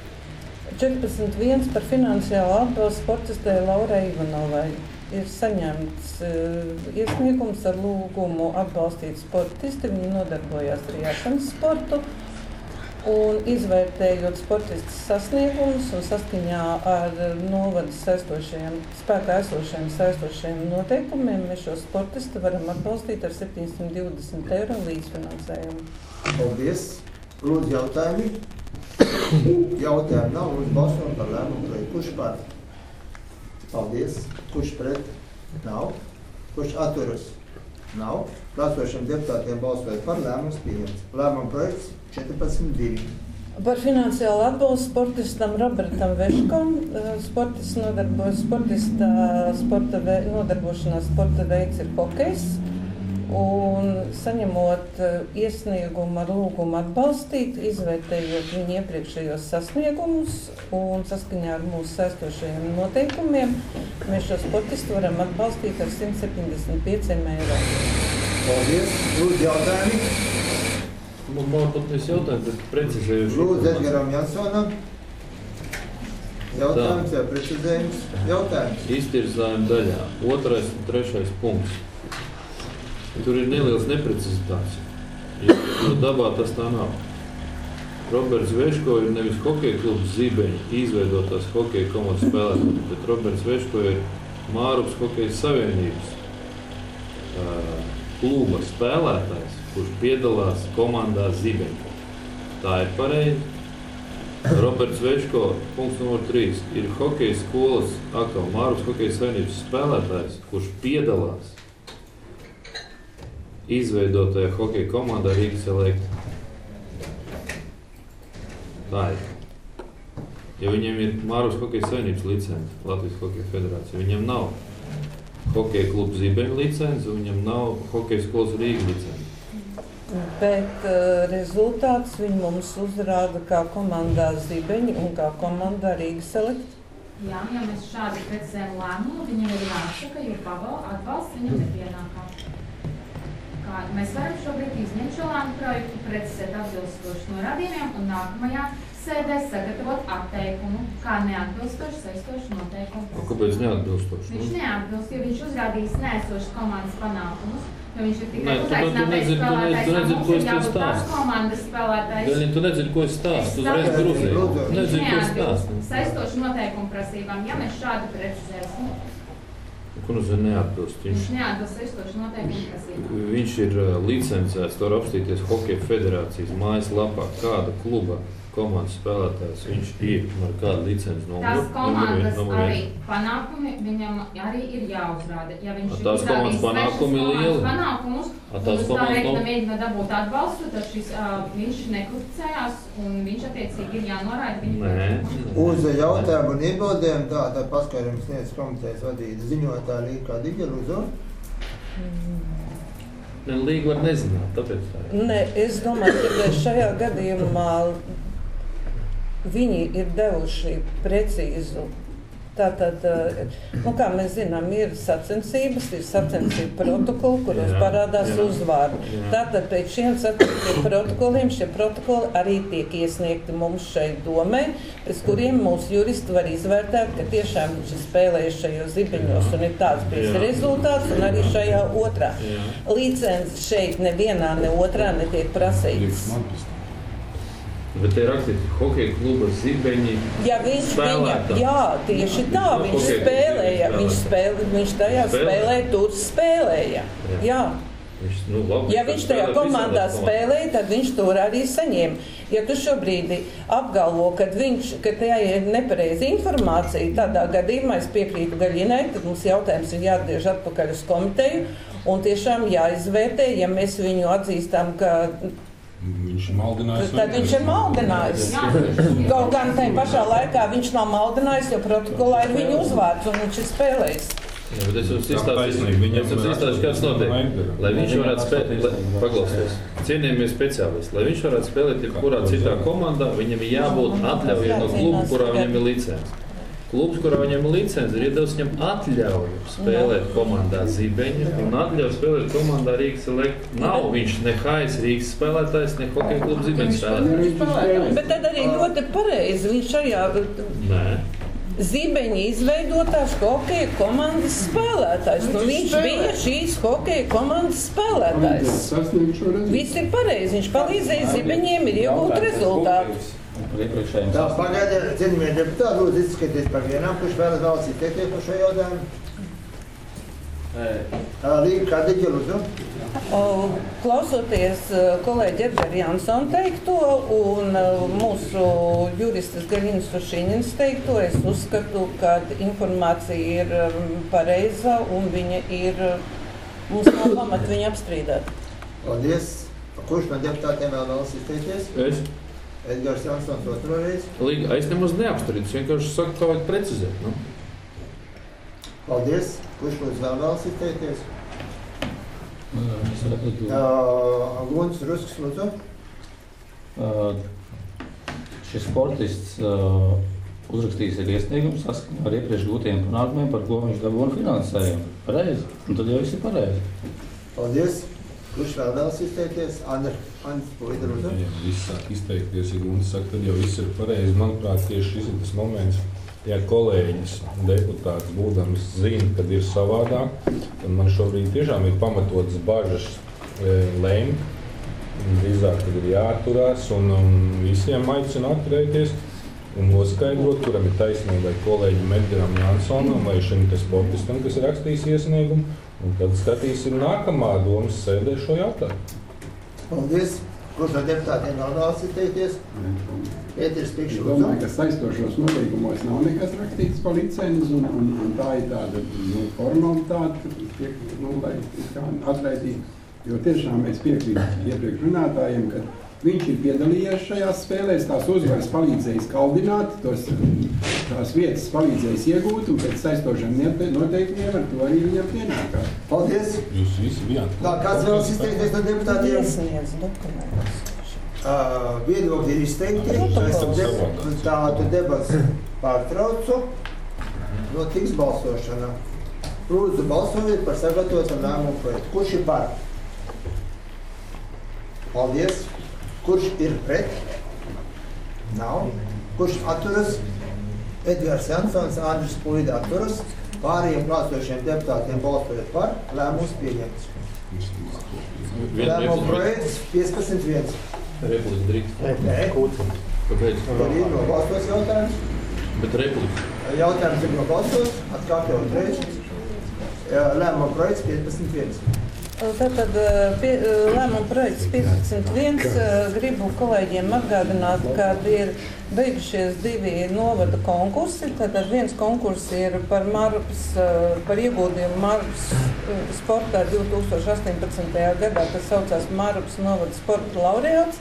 14.1 par finansiālu atbalstu sportistei Laurai Ivanovai. Ir saņemts iesniegums ar lūgumu atbalstīt sportisti. Viņi nodarbojās ar jāšanas sportu un izvērtējot sportistas sasniegumus un saskaņā ar novadas spēkā esošajiem saistošajiem noteikumiem mēs šo sportistu varam atbalstīt ar 720 eiro līdzfinansējumu. Paldies. Lūdzu jautājumi. Jautājumu nav. Lūdzu balsojumu par lēmumu projektu. Kurš par? Paldies. Kurš pret? Nav. Kurš atturas? Nav. Klāsošiem deputātiem balsojot par, lēmums pieņemts. Lēmuma projekts 14.2. Par finansiālu atbalstu sportistam Robertam Veškam. Sportists nodarbošanās sporta veids ir hokejs. Un saņemot iesniegumu ar lūgumu atbalstīt, izvērtējot viņu iepriekšējos sasniegumus un saskaņā ar mūsu saistošajiem noteikumiem, mēs šo sportistu varam atbalstīt ar 175 eiro. Paldies. Lūdzu jautājumi. Man pat mēs jautājumi, bet precizējuši. Lūdzu Edgaram Jansonam. Jautājums vai precizējums? Jautājums. Iztirzājuma daļā. 2. un 3. punkts. Tur ir neliels neprecizitāts, jo dabā tas tā nav. Roberts Veško ir nevis hokeja klubs Zibeņi, izveidotās hokeja komandas spēlētājs, bet Roberts Veško ir Mārupas hokeja savienības kluba spēlētājs, kurš piedalās komandā Zibeņi. Tā ir pareizi. Roberts Veško, punkts numur 3, ir hokeja skolas atkal Mārupas hokeja savienības spēlētājs, kurš piedalās izveidotajā hokeja komandā Rīgas Elektra. Tā ir. Ja viņiem ir Mārupes hokeja savienības licence, Latvijas hokeja federācija, viņiem nav hokeja kluba Zibeņu licence, un viņiem nav hokeja skolas Rīga licence. Bet rezultāts viņi mums uzrāda kā komandā Zibeņi un kā komandā Rīga Select. Jā, ja mēs šādi precizējam lēmumu, viņam ir jāsaka, jo atbalsts viņam nepienākā. Mēs varam šobrīd izņemt šo lēmumu projektu, precizēt atbilstoši norādījumiem un nākamajā sēdē sagatavot atteikumu, kā neatbilstoši saistoši noteikumu. Kāpēc neatbilstoši? Viņš neatbilst, jo viņš uzrādījis neesošas komandas panākumus, jo viņš ir tikai Tu uzaicinātais spēlētājs, un mums ir jābūt tās komandas spēlētājs. Gaļiņ, tu nedzirdi, ko es stāstu, uzreiz grūzēju. Nedzirdi, ko es stāstu. Saistoši noteikumu prasībām, ja mēs šādi precizēsim. Ko nozīmē neatbilst? Viņš neatbilst saistoši noteikumu prasībām. Viņš ir licencēts, var apstīties Hokeja federācijas mājaslapā, kāda kluba komandas spēlētājs viņš ir, ar kādu licenci numuru. Tās komandas arī panākumi viņam arī ir jāuzrāda. Ja viņš tās komandas panākumi ir lieli. Panākumus, un uz tā reikta mēģina dabūt atbalstu, tad viņš neklusējās un viņš attiecīgi ir jānorāda. Uz jautājumu un iebildēm tāda paskaidrojums sniedz komitejas vadīta ziņotāja Līga Diģa, lūdzu. Līga var nezināt, tāpēc tā ir. Nē, es domāju, ka šajā gadījumā viņi ir devuši precīzu. Tātad, kā mēs zinām, ir sacensības, ir sacensību protokoli, kuros parādās uzvārdi. Tātad pēc šiem sacensību protokoliem šie protokoli arī tiek iesniegti mums šeit domē, pēc kuriem mūsu juristi var izvērtēt, ka tiešām viņš ir spēlējis šajos Zibeņos un ir tāds bijis rezultāts, un arī šajā otrā. Licences šeit nevienā, ne otrā netiek prasītas. Bet te rakstīts hokeja kluba Zibeņi spēlētājs. Jā, tieši tā, viņš spēlēja, viņš tajā spēlē, tur spēlēja. Jā. Ja viņš tajā komandā spēlēja, tad viņš tur arī saņēma. Ja tu šobrīd apgalvo, ka tajā ir nepareiza informācija, tādā gadījumā es piekrītu Gaļinai, tad mums jautājums ir jāatgriež atpakaļ uz komiteju un tiešām jāizvērtē, ja mēs viņu atzīstam, ka viņš ir maldinājis. Tad viņš ir maldinājis. Kaut gan tajā pašā laikā viņš nav maldinājis, jo protokolā ir viņa uzvārds un viņš ir spēlējis. Jā, bet es jums izstāstīšu, kāds notiek. Lai viņš varētu spēlēt, paklausties, cienījamie speciālisti, lai viņš varētu spēlēt jebkurā citā komandā, viņam ir jābūt atļaujai no kluba, kurā viņam ir licence. Klubs, kurā viņam ir licence, ir iedevis viņam atļauju spēlēt komandā Zibeņi un atļauju spēlēt komandā Rīga Select. Nav viņš ne HS Rīgas spēlētājs, ne hokeja kluba Zibeņi spēlētājs. Bet tad arī ļoti pareizi viņš šajā Zibeņi izveidotās hokeja komandas spēlētājs. Viņš bija šīs hokeja komandas spēlētājs. Viss ir pareizi, viņš palīdzēja Zibeņiem ir iegūt rezultātus. Tā, pagaidiet, cienījamie deputāti, lūdzu izskaties par vienām, kurš vēlas izteikties par šo jautājumu. Līga Diģa, lūdzu. Klausoties kolēģi Edgara Jansona teikto un mūsu juristas Gaļinas Ušiņinas teikto, es uzskatu, ka informācija ir pareiza un viņa ir, mums nav pamata viņu apstrīdēt. Paldies. Kurš no deputātiem vēl vēlas izteikties? Es. Edgars Jansons otroreiz. Līga, es nemaz neapstrīdu, es vienkārši saku, kā vajag precizēt. Paldies. Kurš lūdzu vēl vēlas izteikties? Lūdzu, Rusks, lūdzu. Šis sportists uzrakstījis ir iesniegums saskaņā ar iepriekš gūtajiem panākumiem, par ko viņš dabūna finansējumu. Pareizi. Un tad jau viss ir pareizi. Paldies. Kurš vēl vēlas izteikties? Andris Puida, lūdzu. Ja viss sāk izteikties, ja Gunts saka, tad jau viss ir pareizi. Manuprāt, tieši šis ir tas moments, ja kolēģis, deputāts būdams zina, kad ir savādāk, tad man šobrīd tiešām ir pamatotas bažas lemt. Drīzāk, kad ir jāatturās un visiem aicina atturēties un noskaidrot, kuram ir taisnība vai kolēģim Edgaram Jansonam vai šim sportistam, kas ir rakstījis iesniegumu. Un tad skatīsim nākamā domas sēdē šo jautājumu. Paldies. Kurš no deputātiem vēl vēlas izteikties? Pēters Pikšs, Es domāju, ka saistošos nolīgumos nav nekas rakstīts par licenci, un tā ir tāda formalitāte, lai atraidītu. Jo tiešām mēs piekrītam iepriekš runātājiem, ka Viņš ir piedalījies šajās spēlēs, tās uzvaras palīdzējis kaldināt, tās vietas palīdzējis iegūt, un pēc saistošiem noteikumiem ar to arī viņam pienākās. Paldies! Jūs visi bijāt. Tā, kāds vēlas izteikties no deputātiem? Iesniedz dokumentus. Viedokļi ir izteikti. Tādu debats pārtraucu. Notiks balsošana. Lūdzu, balsojiet par sagatavotu lēmumu projektu. Kurš ir par? Paldies. Kurš ir pret? Nav. Kurš atturas? Edgars Jansons, Andris Puida atturas. Pārējiem klāsošiem deputātiem balsojot par, lēmums pieņemts. Lēmumu projekts 15.1. Replika drīkst. Nē. Kāpēc? Tad ir nobalstos jautājums. Bet replika. Jautājums ir nobalstos, atkārtojot reizi. Lēmumu projekts 15.1. Tātad lēmuma projekts 15.1. Gribu kolēģiem atgādināt, ka ir beigušies 2 novada konkursi. Tātad viens konkurss ir par ieguldījumu Mārupas sportā 2018. gadā, kas saucās Mārupas novada sporta laureāts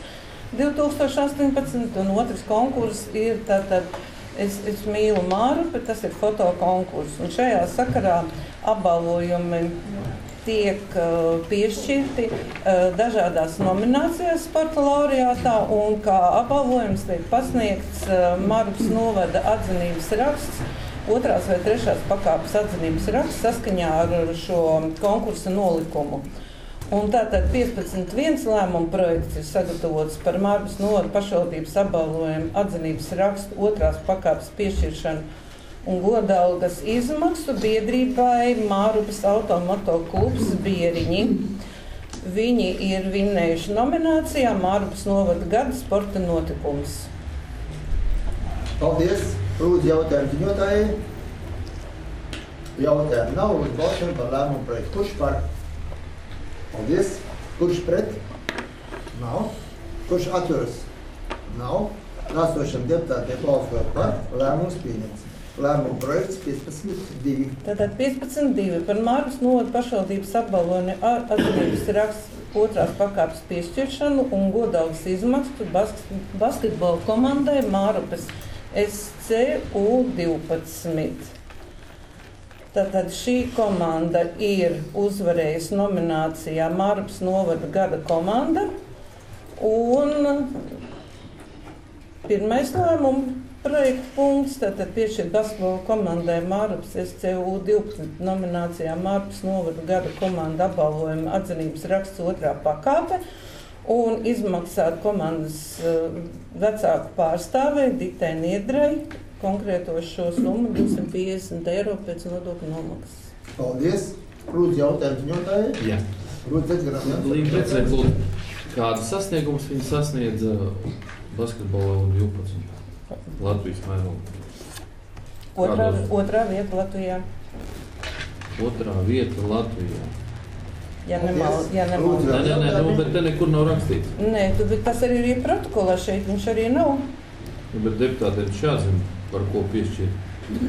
2018, un otrs konkurss ir tātad Es mīlu Mārupi, tas ir fotokonkurss. Un šajā sakarā apbalvojumi tiek piešķirti dažādās nominācijās sporta laureātā, un kā apbalvojums tiek pasniegts Mārupas novada atzinības raksts, 2. vai 3. pakāpes atzinības raksts saskaņā ar šo konkursa nolikumu. Un tātad 15.1. lēmuma projekts ir sagatavots par Mārupas novada pašvaldības apbalvojumu atzinības rakstu 2. pakāpes piešķiršanu un godalgas izmaksu biedrībai Mārupas automoto klubs Bieriņi. Viņi ir vinnējuši nominācijā Mārupas novada gada sporta notikums. Paldies! Lūdzu jautājumu ziņotājai. Jautājumu nav, lūdzu balsojumu par lēmumu projektu. Kurš par? Paldies! Kurš pret? Nav. Kurš atturas? Nav. Klāsošiem deputātiem balsojot par, lēmums pieņemts. Lēmuma projekts 15.2. Tātad 15.2. par Mārupas novada pašvaldības apbalvojumu atzinības raksts 2. pakāpes piešķiršanu un godalgas izmaksu basketbola komandai Mārupas SCU12. Tātad šī komanda ir uzvarējusi nominācijā Mārupas novada gada komanda, un pirmais lēmuma projekta punkts, tātad piešķirt basketbola komandai Mārupas SCU12 nominācijā Mārupas novada gada komanda apbalvojuma atzinības raksts 2. pakāpe un izmaksāt komandas vecāku pārstāvēju Ditai Niedrai konkrētos šo summu 250 eiro pēc nodokļu nomaksas. Paldies! Lūdzu jautājumu ziņotājai. Jā. Lūdzu Edgaram Jansonam. Līdz redzēt, kādu sasniegumus viņi sasniedza basketbolā un 12 Latvijas mērogā? Otrā vieta Latvijā. Otrā vieta Latvijā. Ja nemal. Nē, bet te nekur nav rakstīts. Nē, tas arī ir protokolā šeit, viņš arī nav. Bet deputātiem jāzina, par ko piešķirt.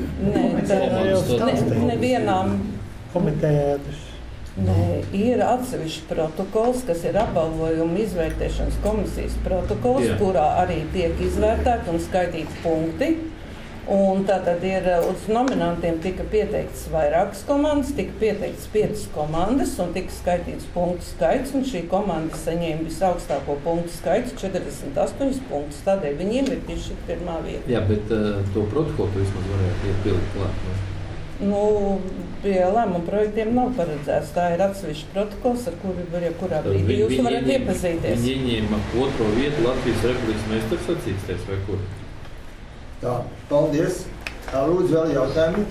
Nē, nevienām komitētas. Nē, ir atsevišķi protokols, kas ir apbalvojuma izvērtēšanas komisijas protokols, kurā arī tiek izvērtēti un skaitīti punkti. Un tātad ir uz nominantiem tika pieteikts vairākas komandas, tika pieteikts 5 komandas un tika skaitīts punktu skaits, un šī komanda saņēma visaugstāko punktu skaits 48 punktus, tādēļ viņiem ir piešķirta pirmā vieta. Jā, bet to protokolu tu vismaz varētu iepilgt klāt, ne? Pie lēmuma projektiem nav paredzēts. Tā ir atsevišķa protokols, ar kuru kurā brīdī jūs varat iepazīties. Viņi ieņēma 2. vietu Latvijas Republikas meistaru sacīksties vai kur? Tā, paldies. Lūdzu vēl jautājumi.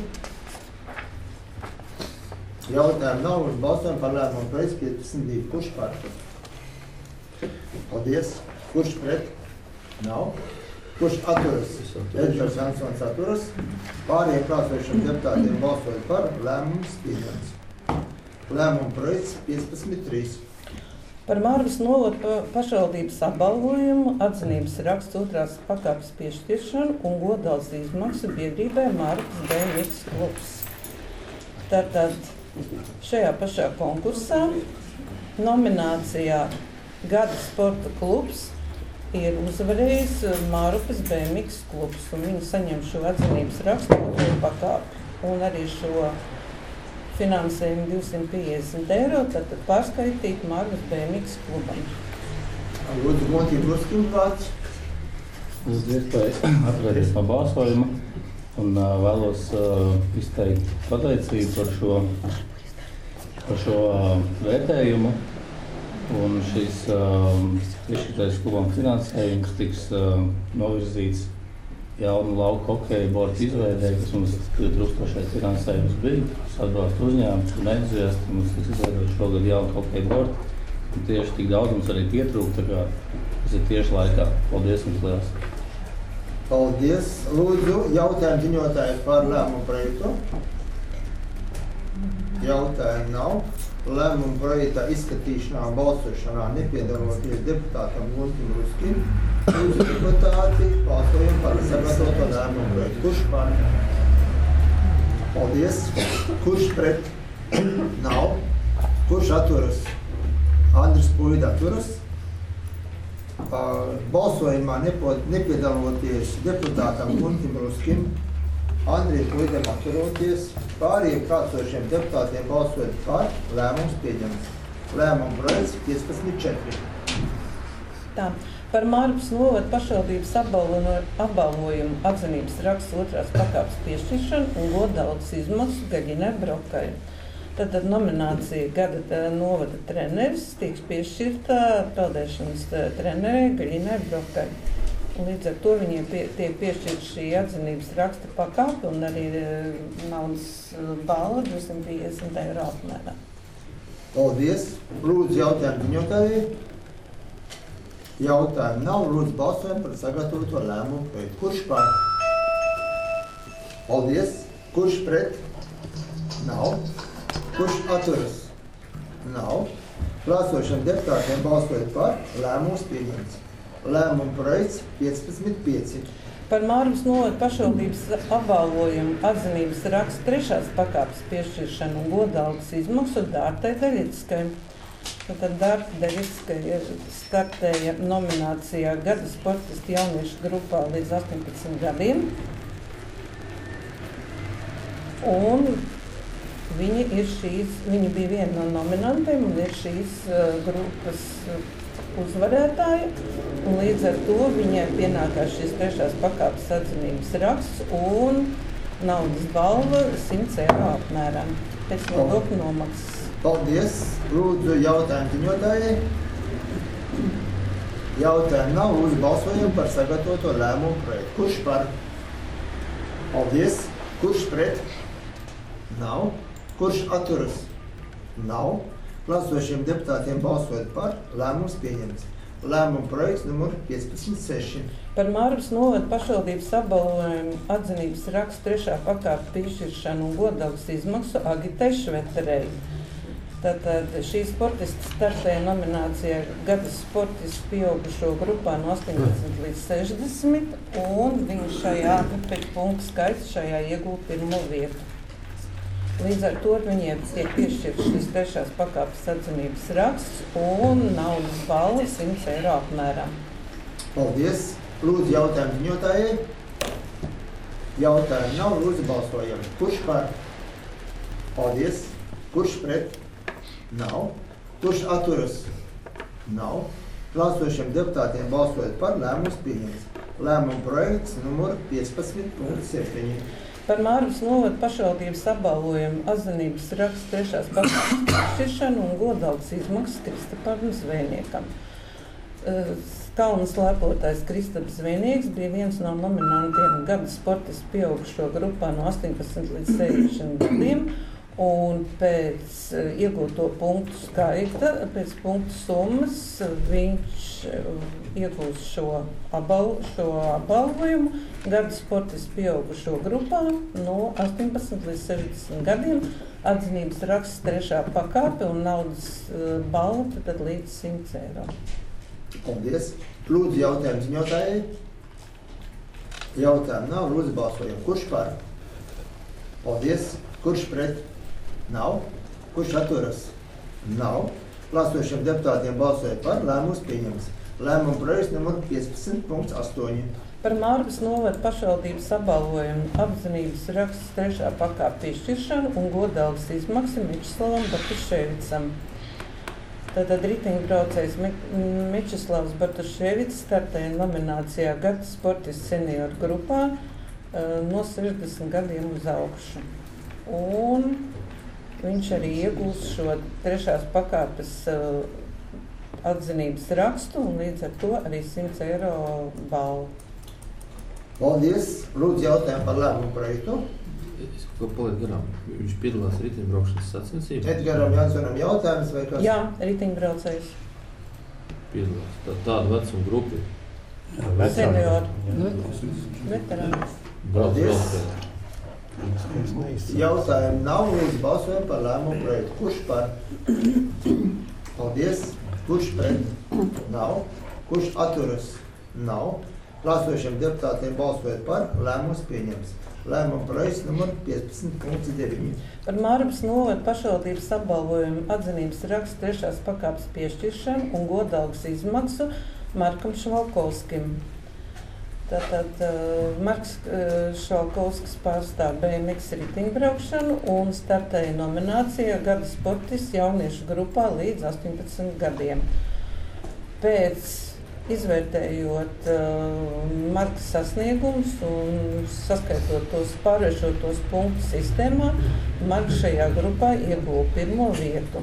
Jautājumu nav, uz balsojumu par lēmumu projekts 15.2. Kurš par? Paldies. Kurš pret? Nav. Kurš atturas? Edgars Jansons atturas. Pārējiem klāsošiem deputātiem balsojot par, lēmums pieņemts. Lēmuma projekts 15.3. Par Mārupas novada pašvaldības apbalvojumu atzinības raksts 2. pakāpes piešķiršanu un godalgas izmaksu biedrībai Mārupas BMX klubs. Tātad šajā pašā konkursā nominācijā Gada sporta klubs ir uzvarējis Mārupes BMX klubs, un viņi saņem šo atzinības rakstu pakāpi. Un arī šo finansējumu 250 eiro, tad pārskaitīt Mārupes BMX klubam. Lūdzu, Monti Bruskim vārds. Es iespēju atturēties no balsojuma un vēlos izteikt pateicību par šo vērtējumu. Un šis piešķirtais klubam finansējums tiks novirzīts jaunu lauku hokeja bortu izveidē, kas mums 2000 finansējums bija. Atbalsta uzņēmums un entuziasti mums tiks izveidot šogad jaunu hokeja bortu. Un tieši tik daudz mums arī pietrūk, tā kā tas ir tieši laikā. Paldies jums liels! Paldies! Lūdzu, jautājumu ziņotāji par lēmumu projektu. Jautājumu nav. Lēmumu projekta izskatīšanā un balsošanā nepiedaloties deputātam Guntim Ruskim. Lūdzu, deputāti, balsojam par sagatavoto lēmumu projektu. Kurš par? Paldies! Kurš pret? Nav. Kurš atturas? Andris Puida atturas. Balsojumā nepiedaloties deputātam Guntim Ruskim, Andrija Puidam atturoties, pārējiem klātsošiem deputātiem balsojot par, lēmums pieņemts. Lēmuma projekts 15.4. Tā. Par Mārupes novada pašvaldības apbalvojumu atzinības raksts 2. pakāpes piešķiršanu un godalgas izmaksu Gaļinai Brokai. Tātad nominācija gada novada treneris tiks piešķirta peldēšanas trenerei Gaļinai Brokai. Līdz ar to viņiem tiek piešķirta šī atzinības raksta pakāpe un arī naudas balva 250 eiro apmērā. Paldies! Lūdzu, jautājumu ziņotājai. Jautājumu nav. Lūdzu, balsojam par sagatavoto lēmumu projektu. Kurš par? Paldies! Kurš pret? Nav. Kurš atturas? Nav. Klātsošiem deputātiem balsojot par, lēmums pieņemts. Lēmuma projekts 15.5. Par Mārupes novada pašvaldības apbalvojumu atzinības raksta 3. pakāpes piešķiršanu un godalgas izmaksu Dārtai Daļickai. Tad Dārta Daļickai startēja nominācijā gada sportistu jauniešu grupā līdz 18 gadiem. Un viņa bija viena no nominantiem un ir šīs grupas uzvarētāja, un līdz ar to viņai pienākās šis 3. pakāpes atzinības raksts un naudas balva 100 eiro apmērā pēc nodokļu nomaksas. Paldies! Lūdzu, jautājumu ziņotājai. Jautājumu nav. Lūdzu, balsojam par sagatavoto lēmumu projektu. Kurš par? Paldies! Kurš pret? Nav. Kurš atturas? Nav. Klātsošiem deputātiem balsojot par, lēmums pieņemts. Lēmuma projekts numur 15.6. Par Mārupes novada pašvaldības apbalvojumu atzinības raksta 3. pakāpes piešķiršanu un godalgas izmaksu Agitai Šveterei. Tātad šī sportista startēja nominācijā gada sportistu pieaugušo grupā no 18 līdz 60, un viņa šajā pēc punktu skaita šajā iegūta 1. vietu. Līdz ar to viņiem tiek piešķirts šis 3. pakāpes atzinības raksts un naudas balva 100 eiro apmērā. Paldies! Lūdzu, jautājumu ziņotājai. Jautājumu nav. Lūdzu, balsojam. Kurš par? Paldies! Kurš pret? Nav. Kurš atturas? Nav. Klātsošiem deputātiem balsojot par, lēmums pieņemts. Lēmuma projekts numur 15.7. Par Mārupes novada pašvaldības apbalvojumu atzinības raksts 3. pakāpes piešķiršanu un godalgas izmaksas Kristapam Zvejniekam. Kalnas lepotais Kristaps Zvejnieks bija viens no nominantiem gada sportistu pieaugušo grupā no 18 līdz 60 gadiem. Un pēc iegūto punktu skaita, pēc punktu summas, viņš iegūs šo apbalvojumu gada sportistu pieaugušo grupā no 18 līdz 60 gadiem. Atzinības raksts 3. pakāpe un naudas balva tad līdz 100 eiro. Paldies! Lūdzu, jautājumu ziņotājai. Jautājumu nav. Lūdzu, balsojam. Kurš par? Paldies! Kurš pret? Nav. Kurš atturas? Nav. Klātsošiem deputātiem balsojot par, lēmums pieņemts. Lēmuma projekts numur 15.8. Par Mārupes novada pašvaldības apbalvojumu apzinības raksts 3. pakāpe piešķiršanu un godalgas izmaksu Mečeslavam Bartuševicam. Tātad riteņbraucējs Mečeslavs Bartuševics startēja nominācijā Gada sportists senioru grupā no 60 gadiem uz augšu. Un viņš arī iegūs šo 3. pakāpes atzinības rakstu un līdz ar to arī 100 eiro balvu. Paldies. Lūdzu jautājumu par lēmumu projektu. Es kaut ko palieku garām. Viņš piedalās riteņbraukšanas sacensībās. Edgaram Jansonam jautājums vai kas? Jā, riteņbraucējs. Piedalās. Tāda vecuma grupa. Senioru. Veterāni. Paldies. Jautājumu nav, lūdzu balsojam par lēmumu projektu. Kurš par? Paldies. Kurš pret? Nav. Kurš atturas? Nav. Klāsošiem deputātiem balsojot par, lēmums pieņems. Lēmuma projekts numur 15.9. Par Mārupes novada pašvaldības apbalvojumu atzinības rakstu 3. pakāpes piešķiršanu un godalgas izmaksu Markam Švalkovskim. Tātad Marks Švalkovskis pārstāv BMX riteņbraukšanu un startēja nominācijā Gada sportists jauniešu grupā līdz 18 gadiem. Pēc izvērtējot marka sasniegumus un saskaitot tos pārvēršotos punktu sistēmā, marka šajā grupā ieguva 1. vietu.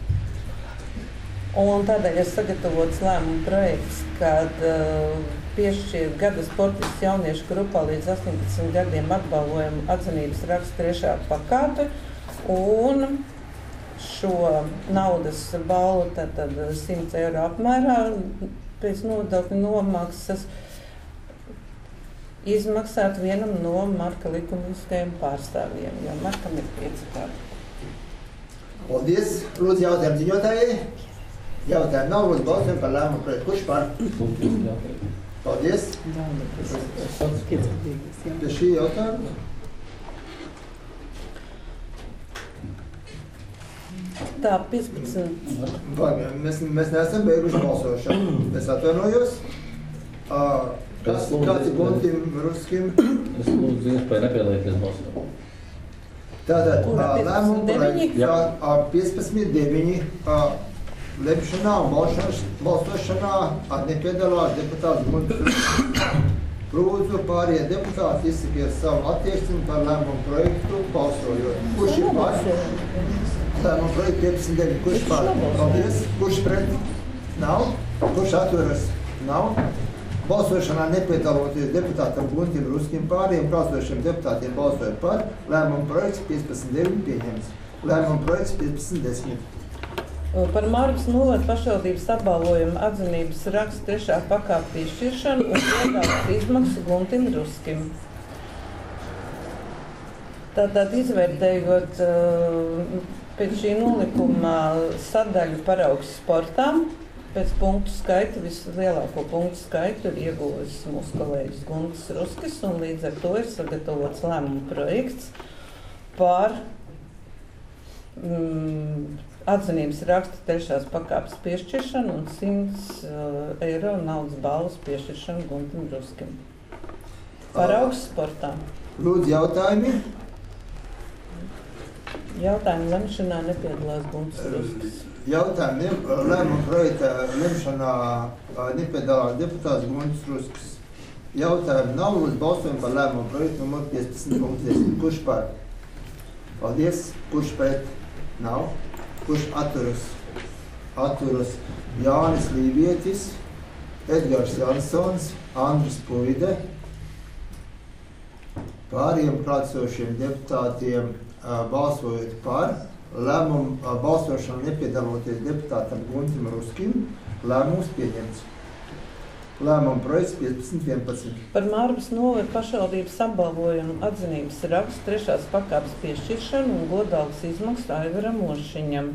Un tādēļ ir sagatavots lēmuma projekts, kad piešķirt Gada sportists jauniešu grupā līdz 18 gadiem apbalvojumu atzinības rakstu 3. pakāpe un šo naudas balvu tātad 100 eiro apmērā pēc nodokļu nomaksas izmaksāt vienam no marka likumiskajiem pārstāvjiem, jo markam ir 5 gadi. Paldies. Lūdzu jautājumu ziņotājai. Jautājumu nav, lūdzu balsojam par lēmumu projektu. Kurš par? Paldies. Pie šī jautājuma. Tā, 15. Mēs neesam beiguši balsošanu. Es atvainojos. Kāds ir Guntim Ruskim? Es lūdzu iespēju nepiedalīties balsojumā. Tātad lēmumu projektā 15.9. Lemšanā un balsošanā nepiedalās deputāts Guntis Ruskim. Lūdzu pārējie deputāti izsakies savu attieksmi par lēmumu projektu balsojot. Kurš ir par? Lēmumu projektu 15.9. Kurš par? Paldies. Kurš pret? Nav. Kurš atturas? Nav. Balsošanā nepiedaloties deputātam Guntim Ruskim pārējiem klāsošiem deputātiem balsojot par. Lēmumu projekts 15.9. pieņems. Lēmumu projekts 15.10. Par Mārupes novada pašvaldības apbalvojumu atzinības rakstu 3. pakāpe piešķiršanu un godalgas izmaksu Guntim Ruskim. Tātad izvērtējot pēc šī nolikuma sadaļu paraugs sportām, pēc punktu skaita, vislielāko punktu skaitu ir ieguvis mūsu kolēģis Guntis Ruskis, un līdz ar to ir sagatavots lēmuma projekts par atzinības raksta 3. pakāpes piešķiršanu un 100 eiro naudas balvas piešķiršanu Guntim Ruskim. Paraugs sportā. Lūdzu jautājumi. Jautājumu lemšanā nepiedalās Guntis Ruskis. Jautājumu lēmumu projekta lemšanā nepiedalās deputāts Guntis Ruskis. Jautājumu nav, lūdzu balsojumu par lēmumu projektu numur 15.10. Kurš par? Paldies. Kurš pret? Nav. Kurš atturas? Atturas Jānis Lībietis, Edgars Jansons, Andris Puide. Pāriem klātsošiem deputātiem balsojot par, lēmumu balsošanu nepiedaloties deputātam Guntim Ruskim, lēmums pieņemts. Lēmuma projekts 15.11. Par Mārupes novada pašvaldības apbalvojumu atzinības rakstu 3. pakāpes piešķiršanu un godalgas izmaksu Aivaram Ošiņam.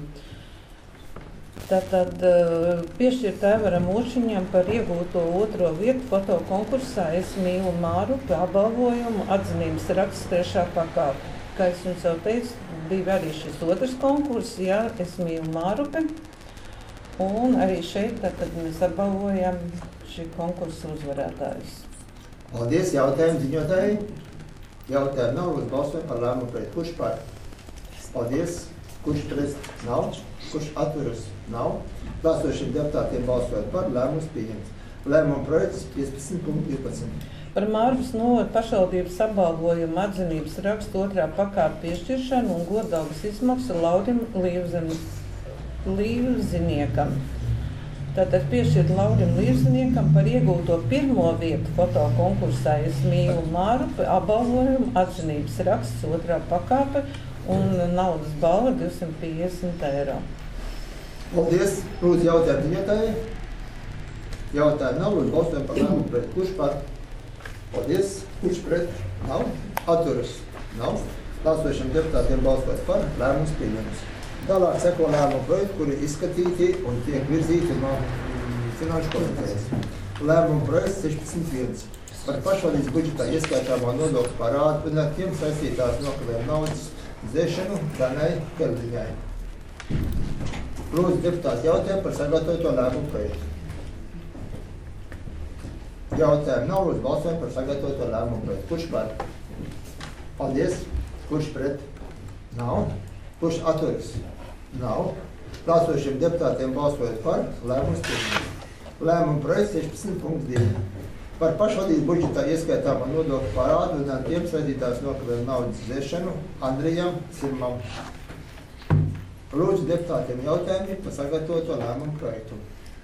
Tātad piešķirt Aivaram Ošiņam par iegūto 2. vietu fotokonkursā Es mīlu Mārupi apbalvojumu atzinības raksts 3. pakāpe. Kā es jums jau teicu, bija arī šis otrs konkurss, jā, Es mīlu Mārupi. Un arī šeit tad mēs apbalvojam šī konkursa uzvarētājus. Paldies, jautājumu ziņotāji. Jautājumu nav, uz balsojumu par lēmumu pret. Kurš par? Paldies. Kurš pret? Nav. Kurš atturas? Nav. Balsošiem deputātiem balsojot par, lēmums pieņemts. Lēmuma projekts 15.12. Par Mārupes novada pašvaldības apbalvojumu atzinības rakstu 2. pakāpe piešķiršanu un godalgas izmaksu Laurim Līvziniekam. Tātad piešķirt Laurim Līvziniekam par iegūto 1. vietu fotokonkursā Es mīlu Mārupi apbalvojumu atzinības raksts 2. pakāpe un naudas balva 250 eiro. Paldies. Lūdzu, jautājumu ziņotāji. Jautājumu nav, lūdzu, balsojumu par lēmumu pret. Kurš par? Paldies. Kurš pret? Nav. Atturas? Nav. Balsošiem deputātiem balsot par, lēmums pieņemts. Tālāk seko lēmumu projektu, kuri izskatīti un tiek virzīti no Finanšu komitejas. Lēmumu projekts 16.1. Par pašvaldības budžetā ieskaitāmā nodokļu parādu un ar tiem saistītās nokavējuma naudas dzēšanu Danai Keldiņai. Lūdzu, deputāti jautājumu par sagatavoto lēmumu projektu. Jautājumu nav, lūdzu, balsojumu par sagatavoto lēmumu projektu. Kurš par? Paldies. Kurš pret? Nav. Kurš atturas? Nav. Balsošiem deputātiem balsojot par, lēmums pieņemts. Lēmuma projekts 16.2. Par pašvaldības budžetā ieskaitāmā nodokļu parādu un ar tiem saistītās nokavējuma naudas dzēšanu Andrijam Sirmam. Lūdzu deputātiem jautājumi par sagatavoto lēmumu projektu.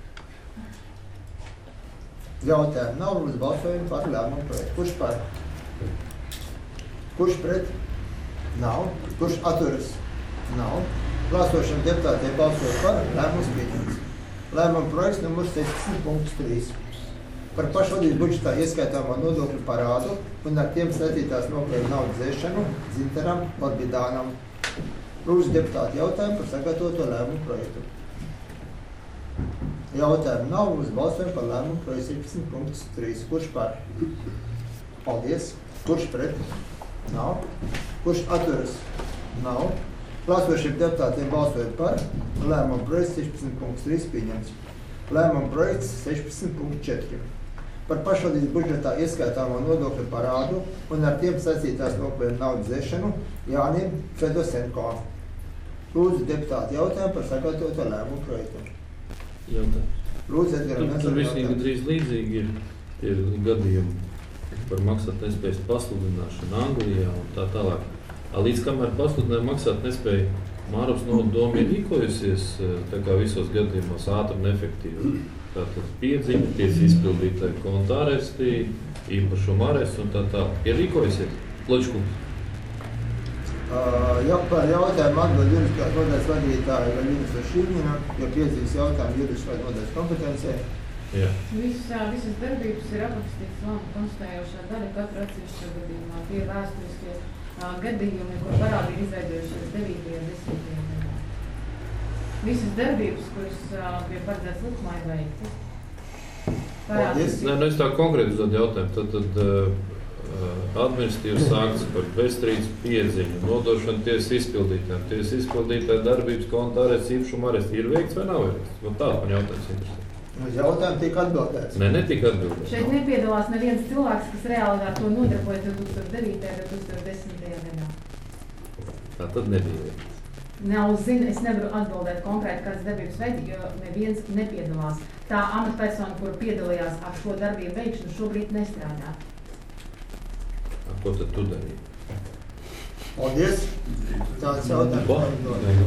Jautājumu nav, lūdzu balsojumu par lēmumu projektu. Kurš par? Kurš pret? Nav. Kurš atturas? Nav. Balsošiem deputātiem balsot par, lēmums pieņemts. Lēmuma projekts numurs 16.3. Par pašvaldības budžetā ieskaitāmā nodokļu parādu un ar tiem saistītās nokavējuma naudas dzēšanu Zintaram Barbidānam. Lūdzu deputāti jautājumu par sagatavoto lēmumu projektu. Jautājumu nav, uz balsojumu par lēmumu projektu 16.3. Kurš par? Paldies. Kurš pret? Nav. Kurš atturas? Nav. Balsošiem deputātiem balsojot par, lēmuma projekts 16.3 pieņemts. Lēmuma projekts 16.4. Par pašvaldības budžetā ieskaitāmā nodokļu parādu un ar tiem saistītās nokavējuma naudas dzēšanu Jānim Fedosenko. Lūdzu, deputāti jautājumu par sagatavoto lēmumu projektu. Lūdzu, Edgaram, tur visīgi drīz līdzīgi ir gadījumi par maksātnespējas pasludināšanu Anglijā un tā tālāk. Līdz kamēr pasludināja maksāt nespēju, Mārupas novada doma ir rīkojusies tā kā visos gadījumos ātri un efektīvi. Tātad piedziņa, tiesa izpildītāji konta aresti, īpašuma arests un tā tā. Ir rīkojusies? Loģiskums. Ja par jautājumu atbild juridiskās nodaļas vadītāja Gaļinas Šīņina, jo piedziņas jautājumu juridiskās nodaļas kompetencē. Jā. Visas darbības ir aprakstītas lēmumu konstatējošā daļa katra atsevišķā gadījumā. Tie ir vēsturiskie gadījumi, kur parādi ir izveidojušies 9. un 10. gadā. Visas darbības, kuras bija paredzētas likumā, ir veiktas. Paldies. Nē, es tā konkrēti uzdod jautājumu. Tad administratīvas sankcijas par bezstrīdus piedziņu, nodošanu tiesas izpildītājiem, tiesas izpildītāja darbības konta arests, īpašuma arests ir veikts vai nav veikts? Tāda man jautājums interesē. Uz jautājumu tika atbildēts. Nē, netika atbildēts. Šeit nepiedalās neviens cilvēks, kas reāli ar to nodarbojas 2009. un 2010. gadā. Tā tad nebija veikts. Es nevaru atbildēt konkrēti, kādas darbības veidi, jo neviens nepiedalās. Tā amatpersona, kur piedalījās ar šo darbību veikšanu, šobrīd nestrādā. Ko tad tu darīji? Paldies. Tāds jautājums.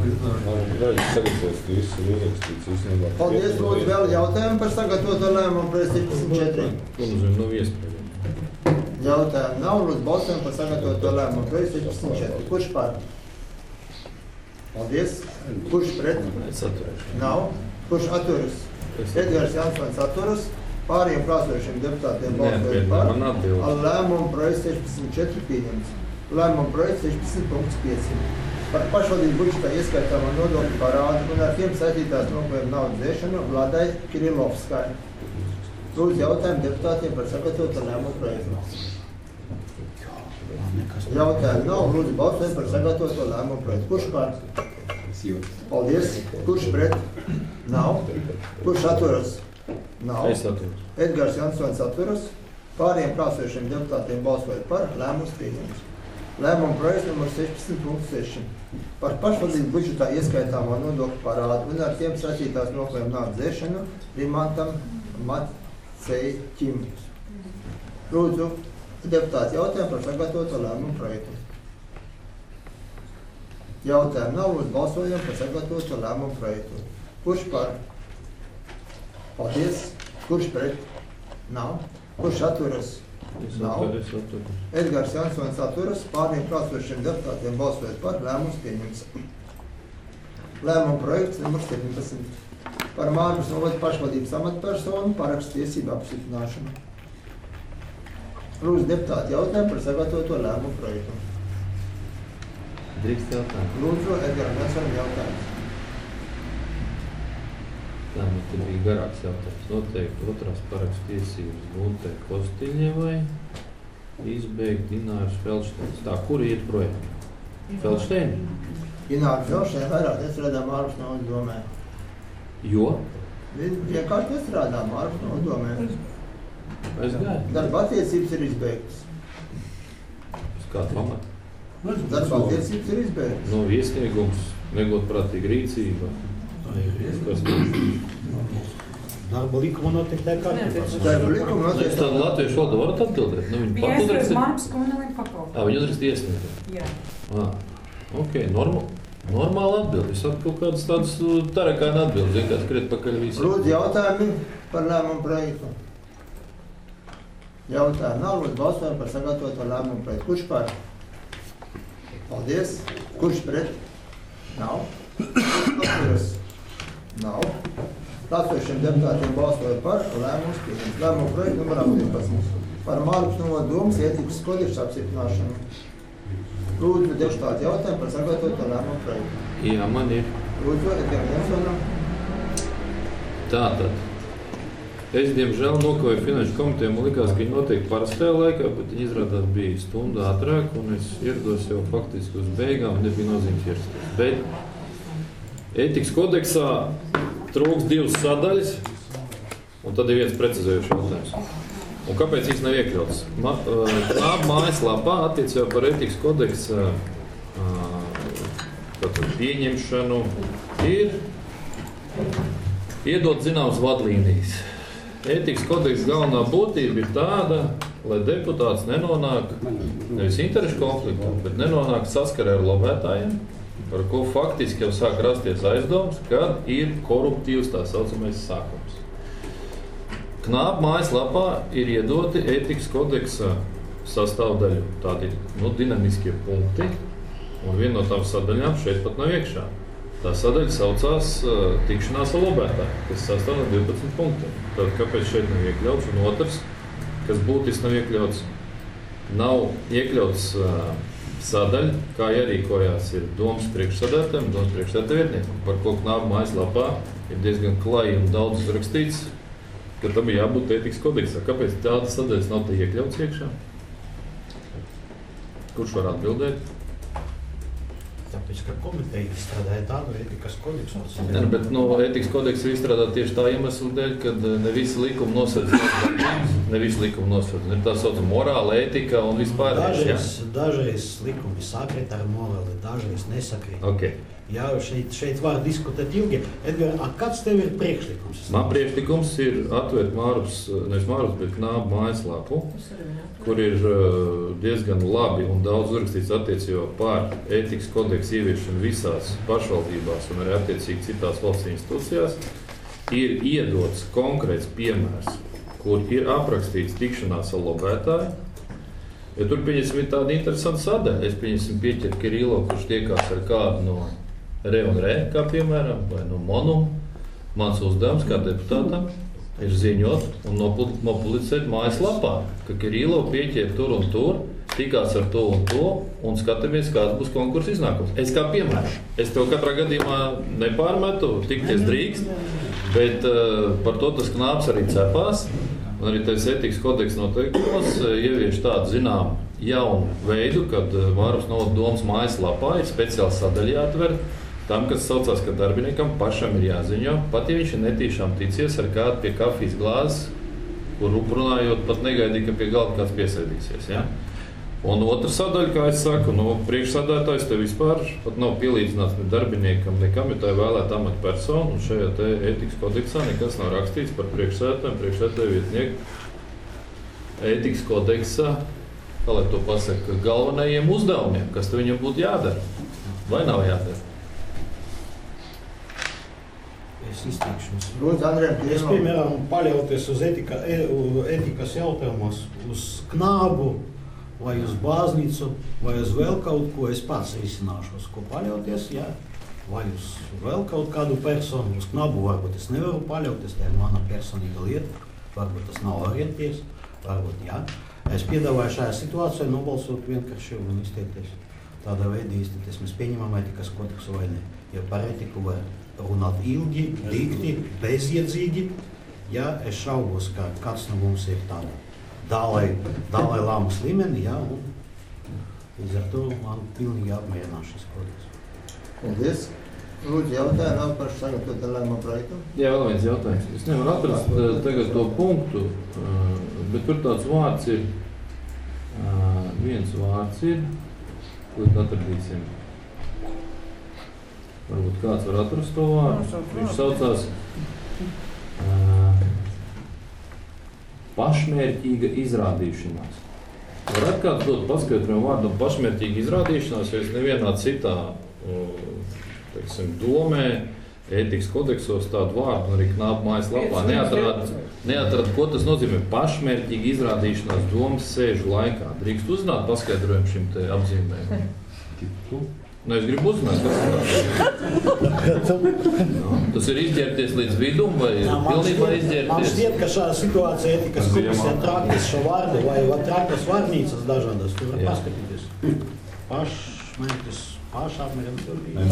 Paldies, lūdzu, vēl jautājumu par sagatavoto lēmumu par 16.4. Ko nozīmē nav iespējams? Jautājumu nav, lūdzu, balsojumu par sagatavoto lēmumu par 16.4. Kurš par? Paldies. Kurš pret? Es atturēšu. Nav. Kurš atturas? Edgars Jansons atturas. Pārējiem klāsošiem deputātiem balsojot par. Lēmumu projekts 16.4 pieņemts. Lēmumu projekts 16.5. Par pašvaldības budžetā ieskaitāmā nodokļu parādu un ar tiem saistītās nokavējuma naudas dzēšanu Vladai Kirilovskai. Lūdzu jautājumu deputātiem par sagatavoto lēmumu projektu. Jautājumu nav, lūdzu balsojumu par sagatavoto lēmumu projektu. Kurš par? Paldies. Kurš pret? Nav. Kurš atturas? Nav. Es atturos. Edgars Jansons atturas. Pāriem klāsošiem deputātiem balsojot par, lēmums pieņemts. Lēmuma projekts numur 16.6. Par pašvaldību budžetā ieskaitāmo nodokļu parādu un ar tiem saistītās noklājuma naudas dzēšanu Rimantam Maceļķim. Lūdzu, deputāti jautājumu par sagatavoto lēmumu projektu. Jautājumu nav, lūdzu balsojam par sagatavoto lēmumu projektu. Kurš par? Paldies. Kurš pret? Nav. Kurš atturas? Nav. Es atturos. Edgars Jansons atturas. Pāriem klāsošiem deputātiem balsojot par, lēmums pieņemts. Lēmuma projekts numur 17. Par Mārmas novada pašvaldības amatpersonu parakstu tiesību apstiprināšanu. Lūdzu, deputāti jautājumu par sagatavoto lēmumu projektu. Drīkst jautājumu. Lūdzu, Edgaram Jansonam jautājums. Tā, man te bija garāks jautājums. Noteikti otrās parakstu tiesības Guntai Kostiļevai, izbeigt Ināras Feldsteins. Tā, kur iet projekti? Feldsteini? Ināras Feldsteini vairāk nestrādā Mārmas novada domē. Jo? Vienkārši nestrādā Mārmas novada domē. Es gāju. Darba attiecības ir izbeigtas. Uz kādu pamatu? Darba attiecības ir izbeigtas. Nu, iesniegums, negodprātīga rīcība. Kas Darba likuma noteikti kārtībā. Darba likuma Jūs noteikti. tādu latviešu valodu varat atbildēt? Nu, viņi pat Iesniedz uzraksta. Marks Konelim fakultāti. Viņi uzraksta iesniegt. Jā. Ok, normāli atbildi. Es saku kaut kādas tādas tarakāna atbildi. Zin, kā skriet pakaļ visi. Lūdzu, jautājumi par lēmumu projektu. Jautājumi nav, lūdzu, balsojam par sagatavoto lēmumu projektu. Kurš par? Paldies. Kurš pret? Nav. Atturas? Nav. Klāsošiem deputātiem balsojot par, lēmums pieņemts. Lēmumu projektu numur 18. Par Mārmas novada domas ētikas kodeksa apstiprināšanu. Lūdzu, deputāti jautājumu par sagatavoto lēmumu projektu. Jā, man ir. Lūdzu, Edgaram Jansonam. Tātad. Es, diemžēl, nokavēju finanšu komiteju. Man likās, ka viņi noteikti parastajā laikā, bet viņi izrādās bija stundu ātrāk, un es ierados jau faktiski uz beigām, nebija nozīmes ierasties. Bet ētikas kodeksā trūks 2 sadaļas, un tad ir viens precizējušs jautājums. Un kāpēc viņas nav iekļauts? Mājaslapā attiecībā par ētikas kodeksa pieņemšanu ir iedot zināmas vadlīnijas. Ētikas kodeksa galvenā būtība ir tāda, lai deputāts nenonāk nevis interešu konfliktā, bet nenonāk saskarē ar lobētājiem, par ko faktiski jau sāk rasties aizdoms, kad ir koruptīvs tā saucamais sākums. Knāp mājaslapā ir iedoti ētikas kodeksa sastāvdaļu tādi dinamiskie punkti, un viena no tām sadaļām šeit pat nav iekšā. Tā sadaļa saucās tikšanās ar lobētāju, kas sastāv no 12 punktiem. Tad kāpēc šeit nav iekļauts? Un otrs, kas būtiski nav iekļauts, nav iekļauts sadaļa, kā jārīkojās ir domas priekšsēdētājiem, domas priekšsēdētāju vietniekiem, par ko Knāp mājaslapā ir diezgan klāji un daudz uzrakstīts, ka tam ir jābūt ētikas kodeksā. Kāpēc tādas sadaļas nav te iekļauts iekšā? Kurš var atbildēt? Tāpēc, ka komiteja izstrādāja tādu ētikas kodeksu. Bet ētikas kodeks ir izstrādāta tieši tā iemesla dēļ, ka ne visi likumi nosedz. Ne visi likumi nosedz. Ir tā saucama morāla, ētika un vispār. Dažreiz likumi sakrīt ar morāli, dažreiz nesakrīt. Okay. Jā, šeit var diskutēt ilgi. Edgar, kāds tev ir priekšlikums? Man priekšlikums ir atvērt nevis Mārpas, bet Knāp mājaslapu, kur ir diezgan labi un daudz uzrakstīts attiecībā par ētikas kodeksu ieviešanu visās pašvaldībās un arī attiecīgi citās valsts institūcijās. Ir iedots konkrēts piemērs, kur ir aprakstīts tikšanās ar lobētāju. Ja tur, pieņemsim, ir tāda interesanta sadaļa. Es, pieņemsim, pieķeru Kirilo, kurš tiekās ar kādu no Re un Re, kā piemēram, vai no Monum. Mans uzdevums kā deputātam ir ziņot un nopublicēt mājaslapā, ka Kirilo pieķēra tur un tur, tikās ar to un skatāmies, kāds būs konkursa iznākums. Es kā piemēram. Es tev katrā gadījumā nepārmetu, tikties drīkst, bet par to tas Knāps arī cepās. Un arī tais ētikas kodeks noteikumos ievieš tādu jaunu veidu, kad Mārpas novada domas mājaslapā ir speciāli sadaļa jāatver, Tam, kas saucās, ka darbiniekam pašam ir jāziņo, pat ja viņš ir netīšām ticies ar kādu pie kafijas glāzes, kur runājot, pat negaidīja, ka pie galda kāds piesēdīsies. Ja? Un otra sadaļa, kā es saku, priekšsādātājs te vispār pat nav pielīdzināts ne darbiniekam, nekam, ja tā ir vēlēta amatpersona, un šajā te ētikas kodeksā nekas nav rakstīts par priekšsēdētāju vietnieku. Ētikas kodeksā, kā lai to pasaka, galvenajiem uzdevumiem, kas te viņam būtu jādara, vai nav jādara? Es izteikšos. Lūdzu, Andrejam, Es, piemēram, paļauties uz ētikas jautājumos, uz knābu, vai uz bāznīcu, vai uz vēl kaut ko, es pats izcināšos, ko paļauties, jā, vai uz vēl kaut kādu personu, uz knabu varbūt es nevaru paļauties, tā ir mana personīga lieta, varbūt tas nav orienties, varbūt jā. Es piedāvāju šajā situācijā nobalsot vienkārši un izteikties. Tādā veidā izteikties mēs pieņemam ētikas kodeksu vai ne. Ja par ētiku var runāt ilgi, dikti, bezjēdzīgi, ja es šaubos, ka kāds no mums ir tāda. Dalai Lamas līmenī, jā, un līdz ar to man pilnīgi apmierinās šis kodeks. Paldies. Lūdzu, jautājumu vēl par sagatavot lēmumu projektu. Jā, vēl viens jautājums. Es nevaru atrast tagad to punktu, bet tur tāds vārds ir, viens vārds ir, ko atradīsim. Varbūt kāds var atrast to vārdu. Viņš saucās pašmērķīga izrādīšanās. Var atkārtot paskaidrojumu vārdam pašmērķīga izrādīšanās, jo es nevienā citā domē, ētikas kodeksos tādu vārdu, arī Knāba mājaslapā neatrad, ko tas nozīmē pašmērķīga izrādīšanās domas sēžu laikā. Drīkst uzzināt paskaidrojumu šim te apzīmējumam? Es gribu uzzināt, kas tas ir izģērties līdz vidum vai pilnībā izģērties? Man šķiet, ka šāda situācija ētikas komisija traktas šo vārdu vai traktas vārnīcas dažādas. Tu var paskatīties. Pašmērķis, pašapmērķis.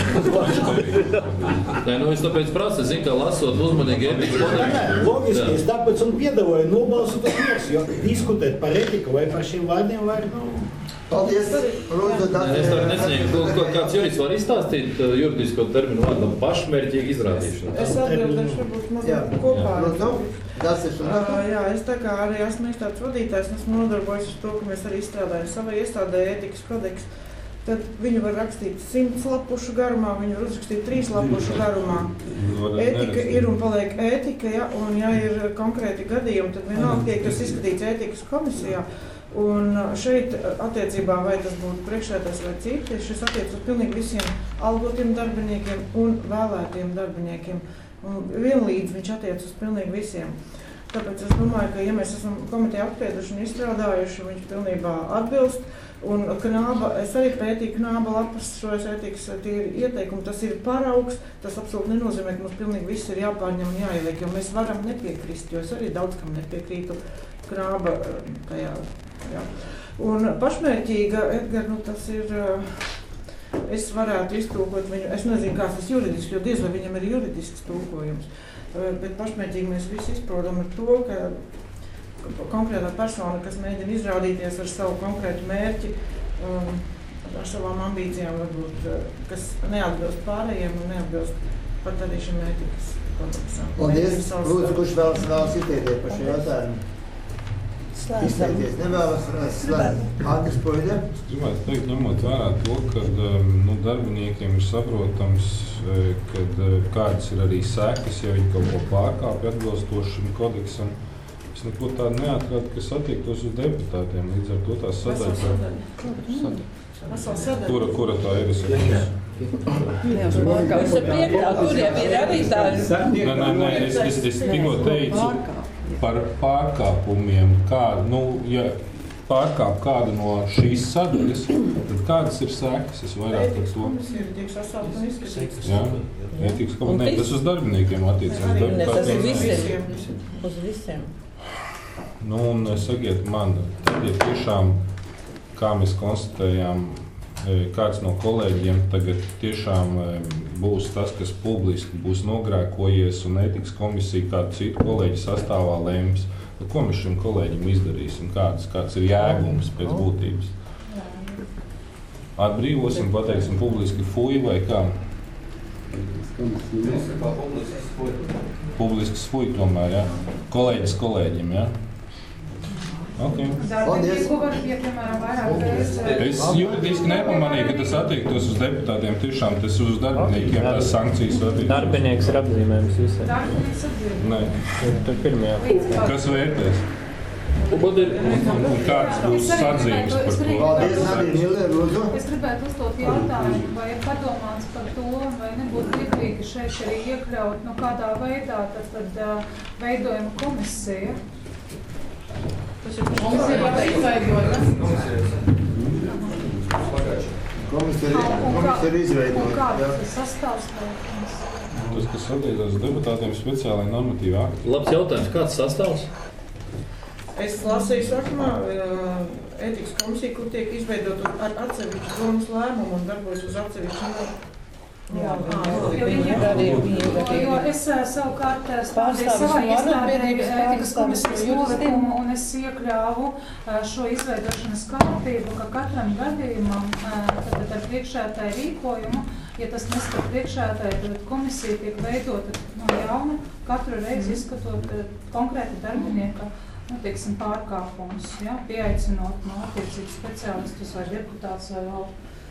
Nē, es tāpēc prasu, zinu, ka lasot uzmanīgi ētikas kodeksu. Logiski, es tāpēc un piedāvāju nobalsot uz miers, jo diskutēt par ētiku vai par šiem vārdiem vajag nav. Paldies. Lūdzu, es tā nesaņēmu, kāds jurists var izstāstīt juridisko terminu vārdam pašmērķīga izrādīšana. Es atbildēšu, varbūt mazliet kopā. Jā, es tā kā arī esmu iestādes vadītājs, esmu nodarbojusies ar to, ka mēs arī izstrādājam savai iestādē ētikas kodeksu. Tad viņu var rakstīt 100 lapušu garumā, viņu var uzrakstīt 3 lapušu garumā. Ētika ir un paliek ētika, ja, un ja ir konkrēti gadījumi, tad vienalga tiek tas izskatīts ētikas komisijā. Un šeit attiecībā, vai tas būtu priekšsēdētājs vai citi, šis attiec uz pilnīgi visiem algotiem darbiniekiem un vēlētiem darbiniekiem. Un vienlīdz viņš attiec uz pilnīgi visiem. Tāpēc es domāju, ka, ja mēs esam komiteju apsprieduši un izstrādājuši, viņš pilnībā atbilst. Un Knāba, es arī pētīju Knāba lapas šos ētikas ieteikumu, tas ir paraugs, tas absolūti nenozīmē, ka mums pilnīgi viss ir jāpārņem un jāieliek, jo mēs varam nepiekrist, jo es arī daudz kam nepiekrītu Knāba tajā. Jā. Un pašmērķīga, Edgar, tas ir, es varētu iztulkot viņu, es nezinu, kāds tas juridiski, jo diez vai viņam ir juridisks tulkojums, bet pašmērķīgi mēs visi izprodam ar to, ka konkrētā persona, kas mēģina izrādīties ar savu konkrētu mērķi, ar savām ambīcijām, varbūt, kas neatbilst pārējiem un neatbilst pat arī šim ētikas kodeksam. Paldies. Lūdzu, kurš vēlas izteikties par šo jautājumu? Izteikties nevēlas slēgt. Andris Poļģe. Es gribētu teikt, ņemot vērā to, ka darbiniekiem ir saprotams, kādas ir arī sekas, ja viņi kaut ko pārkāpja atbilstoši šim kodeksam. Es neko tādu neatradu, kas attiektos uz deputātiem, līdz ar to tās sadaļa. Kura tā ir? Es tikko teicu par pārkāpumiem, ja pārkāp kādu no šīs sadaļas, tad kādas ir sekas? Es vairāk par to. Jā, ētikas komisija. Tas uz darbiniekiem attiecās. Tas ir visiem. Uz visiem. Un sakiet man, tad, ja tiešām, kā mēs konstatējām, kāds no kolēģiem tagad tiešām būs tas, kas publiski būs nogrēkojies un ētikas komisija kādu citu kolēģi sastāvā lems, ko mēs šim kolēģim izdarīsim, kāds ir jēgums pēc būtības. Atbrīvosim, pateiksim publiski fuj vai kā? Publisks fuj tomēr, jā. Kolēģis kolēģim, jā. Okay. Darbinieku var, ja, piemēram, vairāk reizes. Es juridiski nepamanīju, ka tas attiektos uz deputātiem, tiešām tas uz darbiniekiem tās sankcijas attiektos. Darbinieks ir apzīmējums visai. Darbinieks apzīmējums. Nē. Tur pirmajā. Kas vērtēs? Un kāds būs atzīmes par to? Paldies, Nadija Miller, lūdzu. Es gribētu uzdot jautājumu, vai ir padomāts par to, vai nebūtu liederīgi šeit arī iekļaut, kādā veidā tad veidojama komisija. Tas ir komisija izveidota. Komisija ir izveidota. Un kāds ir sastāvs? Tas, kas attiecās deputātiem speciālai normatīvi akti. Labs jautājums, kāds sastāvs? Es lasīju sākumā ētikas komisiju, kur tiek izveidota ar atsevišķu domas lēmumu un darbojas uz atsevišķu. Jo es savukārt stādīju savā iestādē ētikas komisijas nolikumu un es iekļāvu šo izveidošanas kārtību, ka katram gadījumam tad ar priekšētāju rīkojumu, ja tas neskat priekšētāju, tad komisija tiek veidota no jauna, katru reizi izskatot konkrēti darbinieka pārkāpumus, ja, pieaicinot no attiecības speciālistus vai deputātus vai vēl.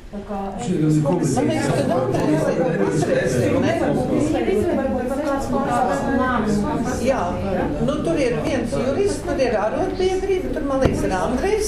Jā, tur ir viens jurists, tur ir arotbiedrība, tur man liekas ir Andrejs.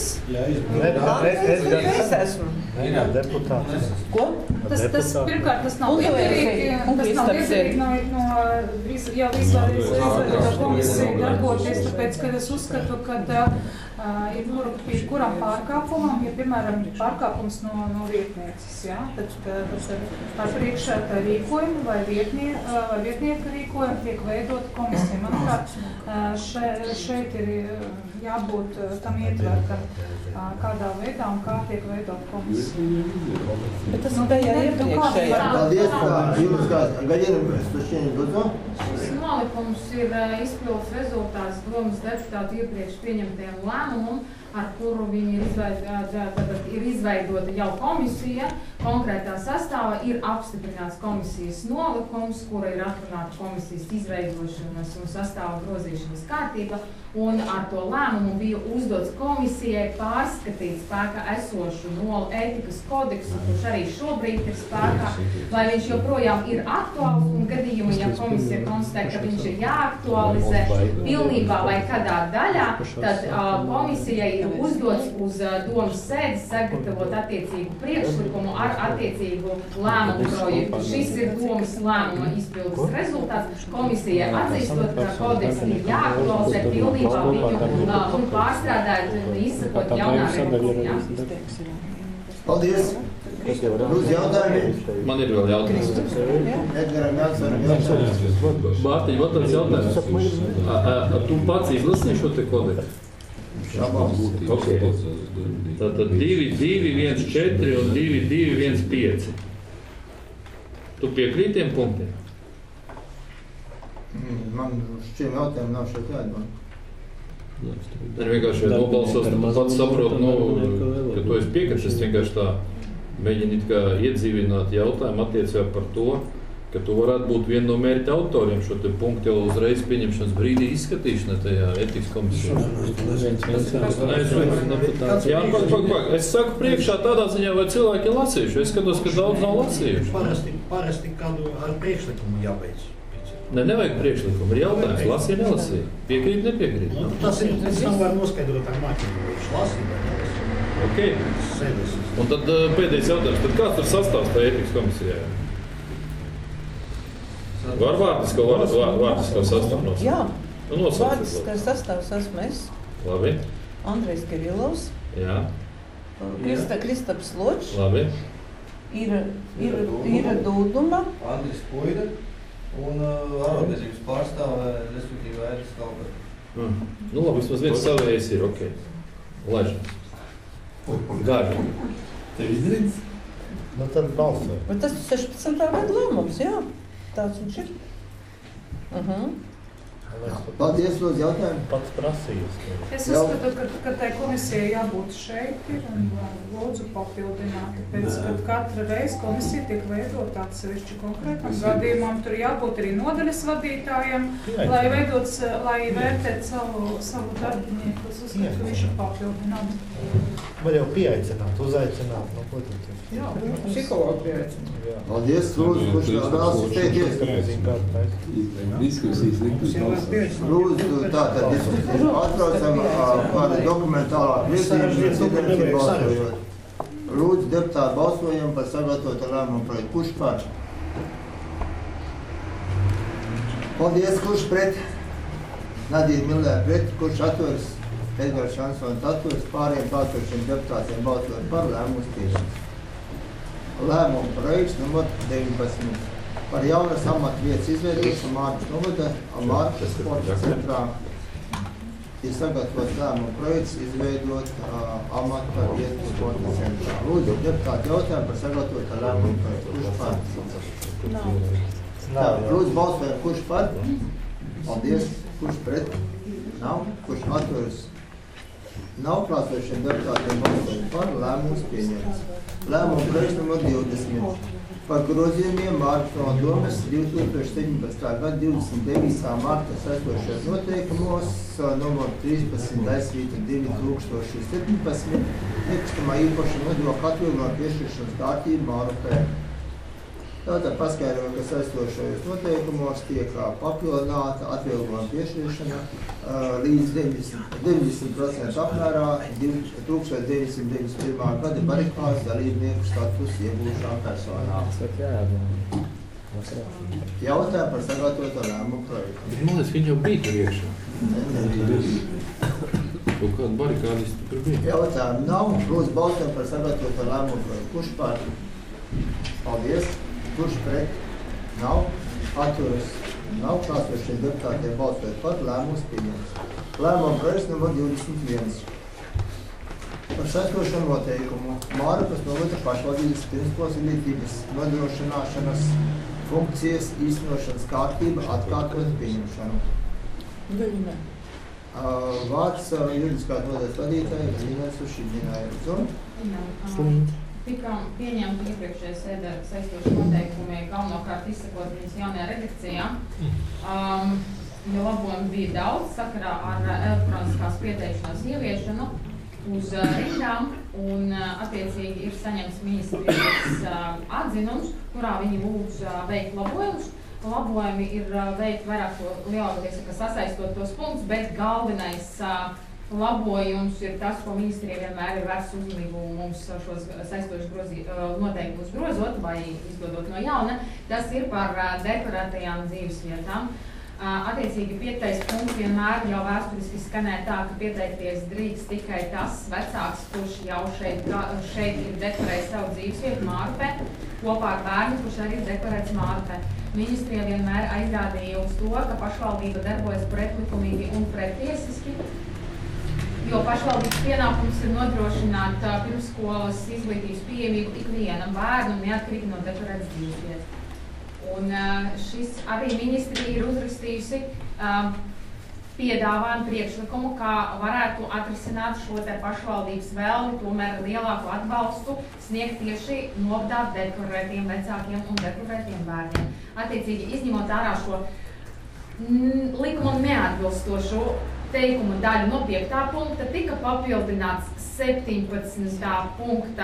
Es esmu. Deputāts. Ko? Tas pirmkārt, tas nav liederīgi no jau izveidotā komisija darboties, tāpēc, ka es uzskatu, ka kuram pārkāpumam, ja, piemēram, pārkāpums no vietnieces, jā, tad ar priekšētā rīkojumu vai vietnieka rīkojumu tiek veidota komisija. Manuprāt, šeit ir jābūt tam ietvertam, kādā veidā un kā tiek veidot komisija. Bet tas bija iepriekšējā. Paldies, jums kāds. Gaļina Stušķiņa, lūdzu. Šis nolikums ir izpildes rezultāts domas deputātu iepriekš pieņemtajiem lēmumam, ar kuru viņi ir izveidota jau komisija, konkrētā sastāvā ir apstiprināts komisijas nolikums, kura ir atrunāta komisijas izveidošanas un sastāva grozīšanas kārtība, un ar to lēmumu bija uzdots komisijai pārskatīt spēkā esošu ētikas kodeksu, kurš arī šobrīd ir spēkā, vai viņš joprojām ir aktuāls, un gadījumā, ja komisija konstatē, ka viņš ir jāaktualizē pilnībā vai kādā daļā, tad komisijai ir uzdots uz domas sēdes sagatavot attiecīgu priekšlikumu ar attiecīgu lēmumu projektu. Šis ir domas lēmuma izpildes rezultāts. Komisija atzīstot, ka kodeks ir jāaktualizē pilnībā viņu un pārstrādāt un izsakot jaunā redakcijā. Paldies! Lūdzu jautājumi? Man ir vēl jautājums. Edgaram jautājums. Mārtiņ, vēl tāds jautājums. Tu pats izlasīji šo te kodeksu? Okay. Tātad 2.2.1.4 un 2.2.1.5. Tu piekrīt tiem punktiem? Man šķiem jautājumi nav šeit jāatbalda. Es vienkārši nobalsos, pats saprotu, ka tu esi piekritis, es vienkārši tā mēģinu it kā iedzīvināt jautājumu attiecībā par to, ka tu varētu būt viena no mērķa autoriem šo te punktu jau uzreiz pieņemšanas brīdī izskatīšanā tajā ētikas komisijā. Jā, es saku priekšā tādā ziņā, vai cilvēki ir lasījuši. Es skatos, ka daudz nav lasījuši. Parasti kādu ar priekšlikumu jābeidz. Nevajag priekšlikumu, ir jautājums, lasīja, nelasīja. Piekrīt, nepiekrīt. Tas ir, var noskaidrot ar māķinu, viņš lasīja, vai nelasīja. Ok. Un tad pēdējais jautājums, tad kāds ir sastāvs tā ētikas komisijā? Var vārdisko sastāvu nosaukt? Jā, vārdisko sastāvs esmu es. Labi. Andrejs Kirilovs. Jā. Kristaps Ločs. Labi. Ir Dūduma. Andris Puida un arotbiedrības pārstāve, respektīvi Ēris Kalgata. Labi, vismaz viens savējais ir, ok. Laižam. Gāri. Tev izdarīts? Tad balsē. Bet tas 16. gada lēmums, jā. Tāds viņš ir. Paldies, lūdzu, jautājumu. Pats prasījis. Es uzskatu, ka tai komisijai jābūt šeit ir un lūdzu papildināt, tāpēc, ka katra reize komisija tiek veidot atsevišķi konkrētam gadījumam, tur jābūt arī nodaļas vadītājiem, lai vērtēt savu darbinieku, es uzskatu, ka viņš ir papildināt. Var jau pieaicināt, uzaicināt, ko tad? Jā, psihologu pieaicināt. Paldies, lūdzu, kurš vēlas izteikties? Diskusijas likums. Lūdzu, tātad diskusijas pārtraucam par dokumentālā virzību balsojot. Lūdzu, deputāti balsojam par sagatavotu lēmumu projektu. Kurš par? Paldies, kurš pret? Nadīra Millē pret, kurš atturas? Edgars Šansons atturas, pārējiem pārtošiem deputātiem balsojot par lēmumu pieņemts. Lēmumu projekts numur 19 par jaunas amatvietas izveidošanu Mārpas novada Mārpas sporta centrā. Ir sagatavots lēmumu projekts izveidot amatvietas sporta centrā. Lūdzu, deputāti jautājumu par sagatavotu lēmumu projektu. Kurš par? Nav. Lūdzu, balsojam, kurš par? Paldies. Kurš pret? Nav. Kurš atturas? Nav. Klāsošiem deputātiem balsojot par lēmumus pieņemts. Lēmumu projekts numur 20 par grozījumiem Mārpas domes 2017. gada 29. marta saistošajos noteikumos numur 13/2017 nekustamā īpaša nodokļa atvieglojumu piešķiršanas kārtību Mārupē. Tātad paskaidroju, ka saistošajos noteikumos tiek papildināta atviegojuma piešķiršana līdz 90% apmērā 1991. gada barikādas dalībnieku status iegūšām personām. Jautājumu par sagatavoto lēmumu projektu. Bet man liekas, viņi jau bija tur iekšā. Kaut kāda barikādisti tur bija. Jautājumu nav. Lūdzu, balsojam par sagatavoto lēmumu projektu. Kurš par? Paldies. Kurš pret? Nav. Atturas? Nav. Klāsošiem deputātiem balsojot par lēmumus pieņemts. Lēmumu projekts numur 21. Par saistošo noteikumu Mārpas novada pašvaldības pirmskolas izglītības nodrošināšanas funkcijas īstenošanas kārtība atkārtot pieņemšanu. Vārds juridiskās nodaļas vadītāja Zinās Ušiņinai. Tika pieņemta iepriekšējā sēdē saistoši noteikumi, galvenokārt izsakot viņas jaunajā redakcijā. Jo labojumi bija daudz sakarā ar elektroniskās pieteikšanās ieviešanu uz rindām, un attiecīgi ir saņemts ministrijas atzinums, kurā viņi lūdz veikt labojumus. Labojumi ir veikti vairāk lielākoties, sasaistot tos punktus, bet galvenais labojums ir tas, ko ministrija vienmēr ir vērsts uzmanību mums šos saistošus noteikumus grozot vai izdodot no jauna. Tas ir par deklarētajām dzīves vietām. Attiecīgi 5. punkts vienmēr jau vēsturiski skanē tā, ka pieteikties drīkst tikai tas vecāks, kurš jau šeit ir deklarējis savu dzīves vietu Mārupē, kopā ar bērnu, kurš arī ir deklarēts Mārupē. Ministrija vienmēr aizrādīja uz to, ka pašvaldība darbojas pretlikumīgi un prettiesiski, jo pašvaldības pienākums ir nodrošināt pirmsskolas izglītības pieejamību ikvienam bērnam neatkarīgi no deklarētas dzīves vietas. Un šis arī ministrija ir uzrakstījusi piedāvājumu priekšlikumu, kā varētu atrisināt šo te pašvaldības vēlmi, tomēr lielāku atbalstu sniegt tieši novadā deklarētiem vecākiem un deklarētiem bērniem. Attiecīgi, izņemot ārā šo likumam neatbilstošo teikumu daļu no 5. punkta, tika papildināts 17. punkts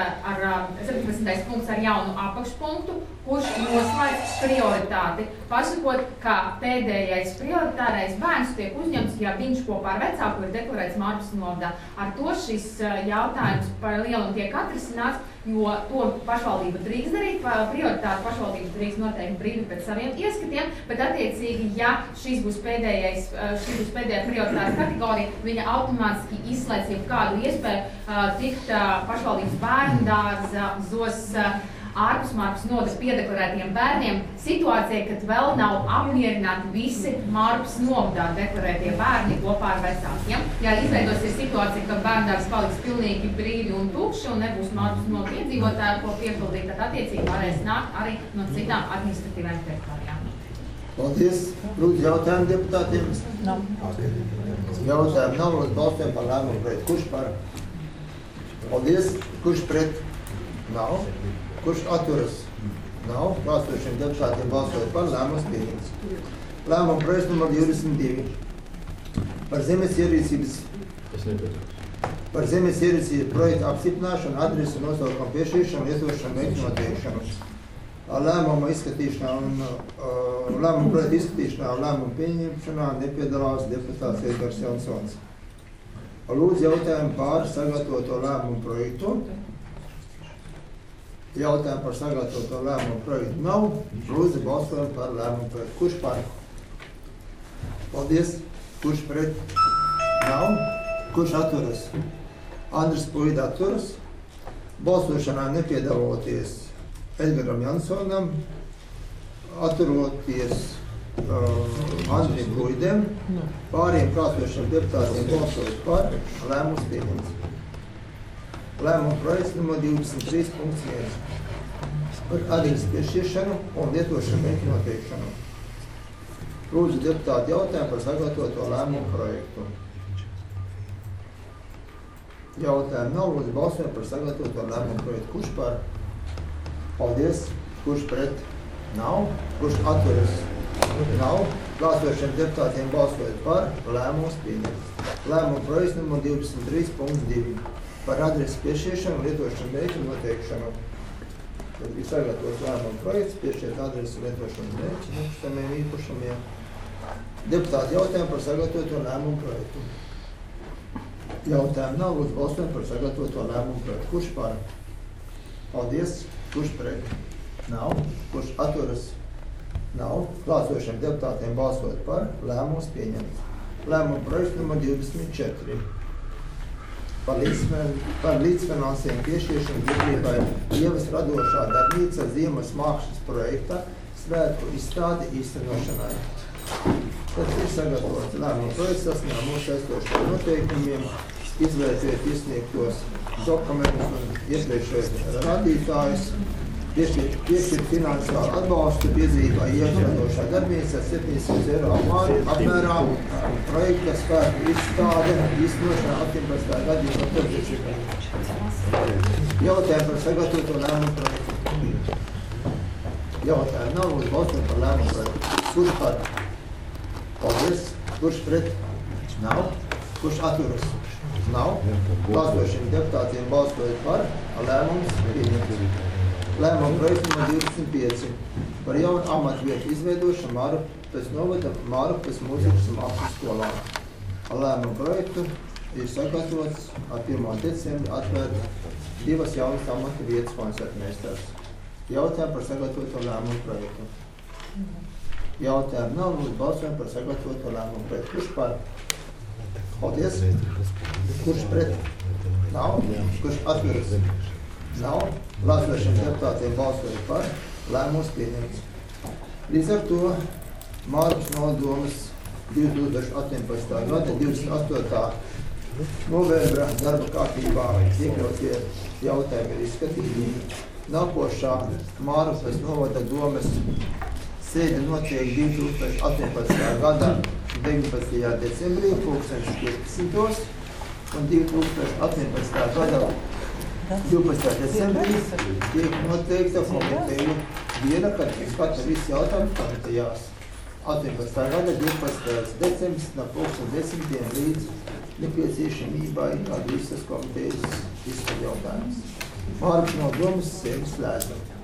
ar jaunu apakšpunktu, kurš noslēdz prioritāti, pasakot, ka pēdējais prioritārais bērns tiek uzņemts, ja viņš kopā ar vecāku ir deklarēts Mārpas novadā. Ar to šis jautājums par lielumu tiek atrisināts, jo to pašvaldība drīkst darīt, prioritāti pašvaldības drīkst noteikti brīvi pēc saviem ieskatiem, bet attiecīgi, ja šis būs pēdējā prioritāra kategorija, viņa automātiski izslēdz jebkādu iespēju tikt pašvaldības bērnu dārzos ārpus Mārpas novadas piedeklarētiem bērniem situācija, kad vēl nav apmierināti visi Mārpas novadā deklarētie bērni kopā ar vecākiem. Ja izveidosies situācija, ka bērndārs paliks pilnīgi brīvi un tukši un nebūs Mārpas novadas iedzīvotāji, ko piepildīt, tad attiecīgi varēs nākt arī no citām administratīvām teritorijām. Paldies. Lūdzu, jautājumu deputātiem? Nav. Jautājumu nav, lūdzu, balsojam par lēmumu projektu. Kurš par? Paldies. Kurš pret? Nav. Kurš atturas? Nav. Balsošiem deputātiem balsojot par lēmumu pieņemts. Lēmumu projekts numur 22. Par zemes ierīcības projektu apstiprināšanu, adresu nosaukumu piešķiršanu, lietošanu, veiktu noteikšanu. Lēmumu projektu izskatīšanā un lēmumu pieņemšanā nepiedalās deputāts Edgars Jansons. Lūdzu jautājumu par sagatavoto lēmumu projektu. Jautājumu par sagatavoto lēmumu projektu nav. Lūdzu balsojam par lēmumu projektu. Kurš par? Paldies. Kurš pret? Nav. Kurš atturas? Andris Puida atturas. Balsošanā nepiedaloties Edgaram Jansonam, atturoties Andrim Puidem, pāriem klāsošiem deputātiem balsojot par, lēmums pieņemts. Lēmumu projekts numur 23.1 par adreses piešķiršanu un lietošanu veiktu noteikšanu. Lūdzu deputāti jautājumu par sagatavoto lēmumu projektu. Jautājumu nav, lūdzu balsojam par sagatavoto lēmumu projektu. Kurš par? Paldies. Kurš pret? Nav. Kurš atturas? Nav. Klāsošiem deputātiem balsojot par, lēmums pieņemts. Lēmumu projekts numur 23.2 par adreses piešķiršanu un lietošanu veiktu noteikšanu. Tad bija sagatavots lēmumu projekts, piešķirt adreses lietošanu veiktu nekustamiem īpašumiem. Deputāti jautājumu par sagatavoto lēmumu projektu. Jautājumu nav, lūdzu balsojam par sagatavoto lēmumu projektu. Kurš par? Paldies. Kurš pret? Nav. Kurš atturas? Nav. Klāsošiem deputātiem balsojot par, lēmums pieņemts. Lēmumu projekts numur 24 par līdzfinansējumu piešķiršanu biedrībai Ievas radošā darbnīca Ziemas mākslas projekta svētku izstādi īstenošanai. Tad ir sagatavots lēmumu projekts saskaņā mūsu saistošiem noteikumiem, izvērtējot iesniegtos dokumentus un iepriekšējos rādītājus, piešķirt finansiālu atbalstu biedrībai Ievas radošā darbnīca 700 eiro apmērā un projekta svētku izstāde īstenošanā 18. gadījumā piešķiršanu. Jautājumu par sagatavoto lēmumu projektu. Jautājumu nav, lūdzu balsojam par lēmumu projektu. Kurš par? Paldies. Kurš pret? Nav. Kurš atturas? Nav. Klāsošiem deputātiem balsojot par, lēmums pieņemts. Lēmumu projekts numur 25 par jaunu amatvietu izveidošanu Mārupes novada Mārupes mūzikas un mākslas skolā. Lēmumu projektu ir sagatavots ar 1. decembri atvērt 2 jaunas amatu vietas koncertmeistars. Jautājumu par sagatavoto lēmumu projektu. Jautājumu nav, lūdzu balsojam par sagatavoto lēmumu projektu. Kurš par? Paldies. Kurš pret? Nav. Kurš atturas? Nav. Klāsošiem deputātiem balsojot par, lēmums pieņemts. Līdz ar to Mārupes nodomas 2018. gada 28. novembra darba kārtībā iekļautie jautājumi ir izskatīti. Nākošā Mārupes novada domes sēde notiek 2018. gada 19. decembrī 2015. un 2018. gada 12. decembrī tiek noteikta komiteju diena, kad skata visi jautājumi komitejās. 18. gada 12. decembris no 10 līdz nepieciešamībai, kad visas komitejas izskat jautājumus. Mārupes nodomas sēdes slēdzam.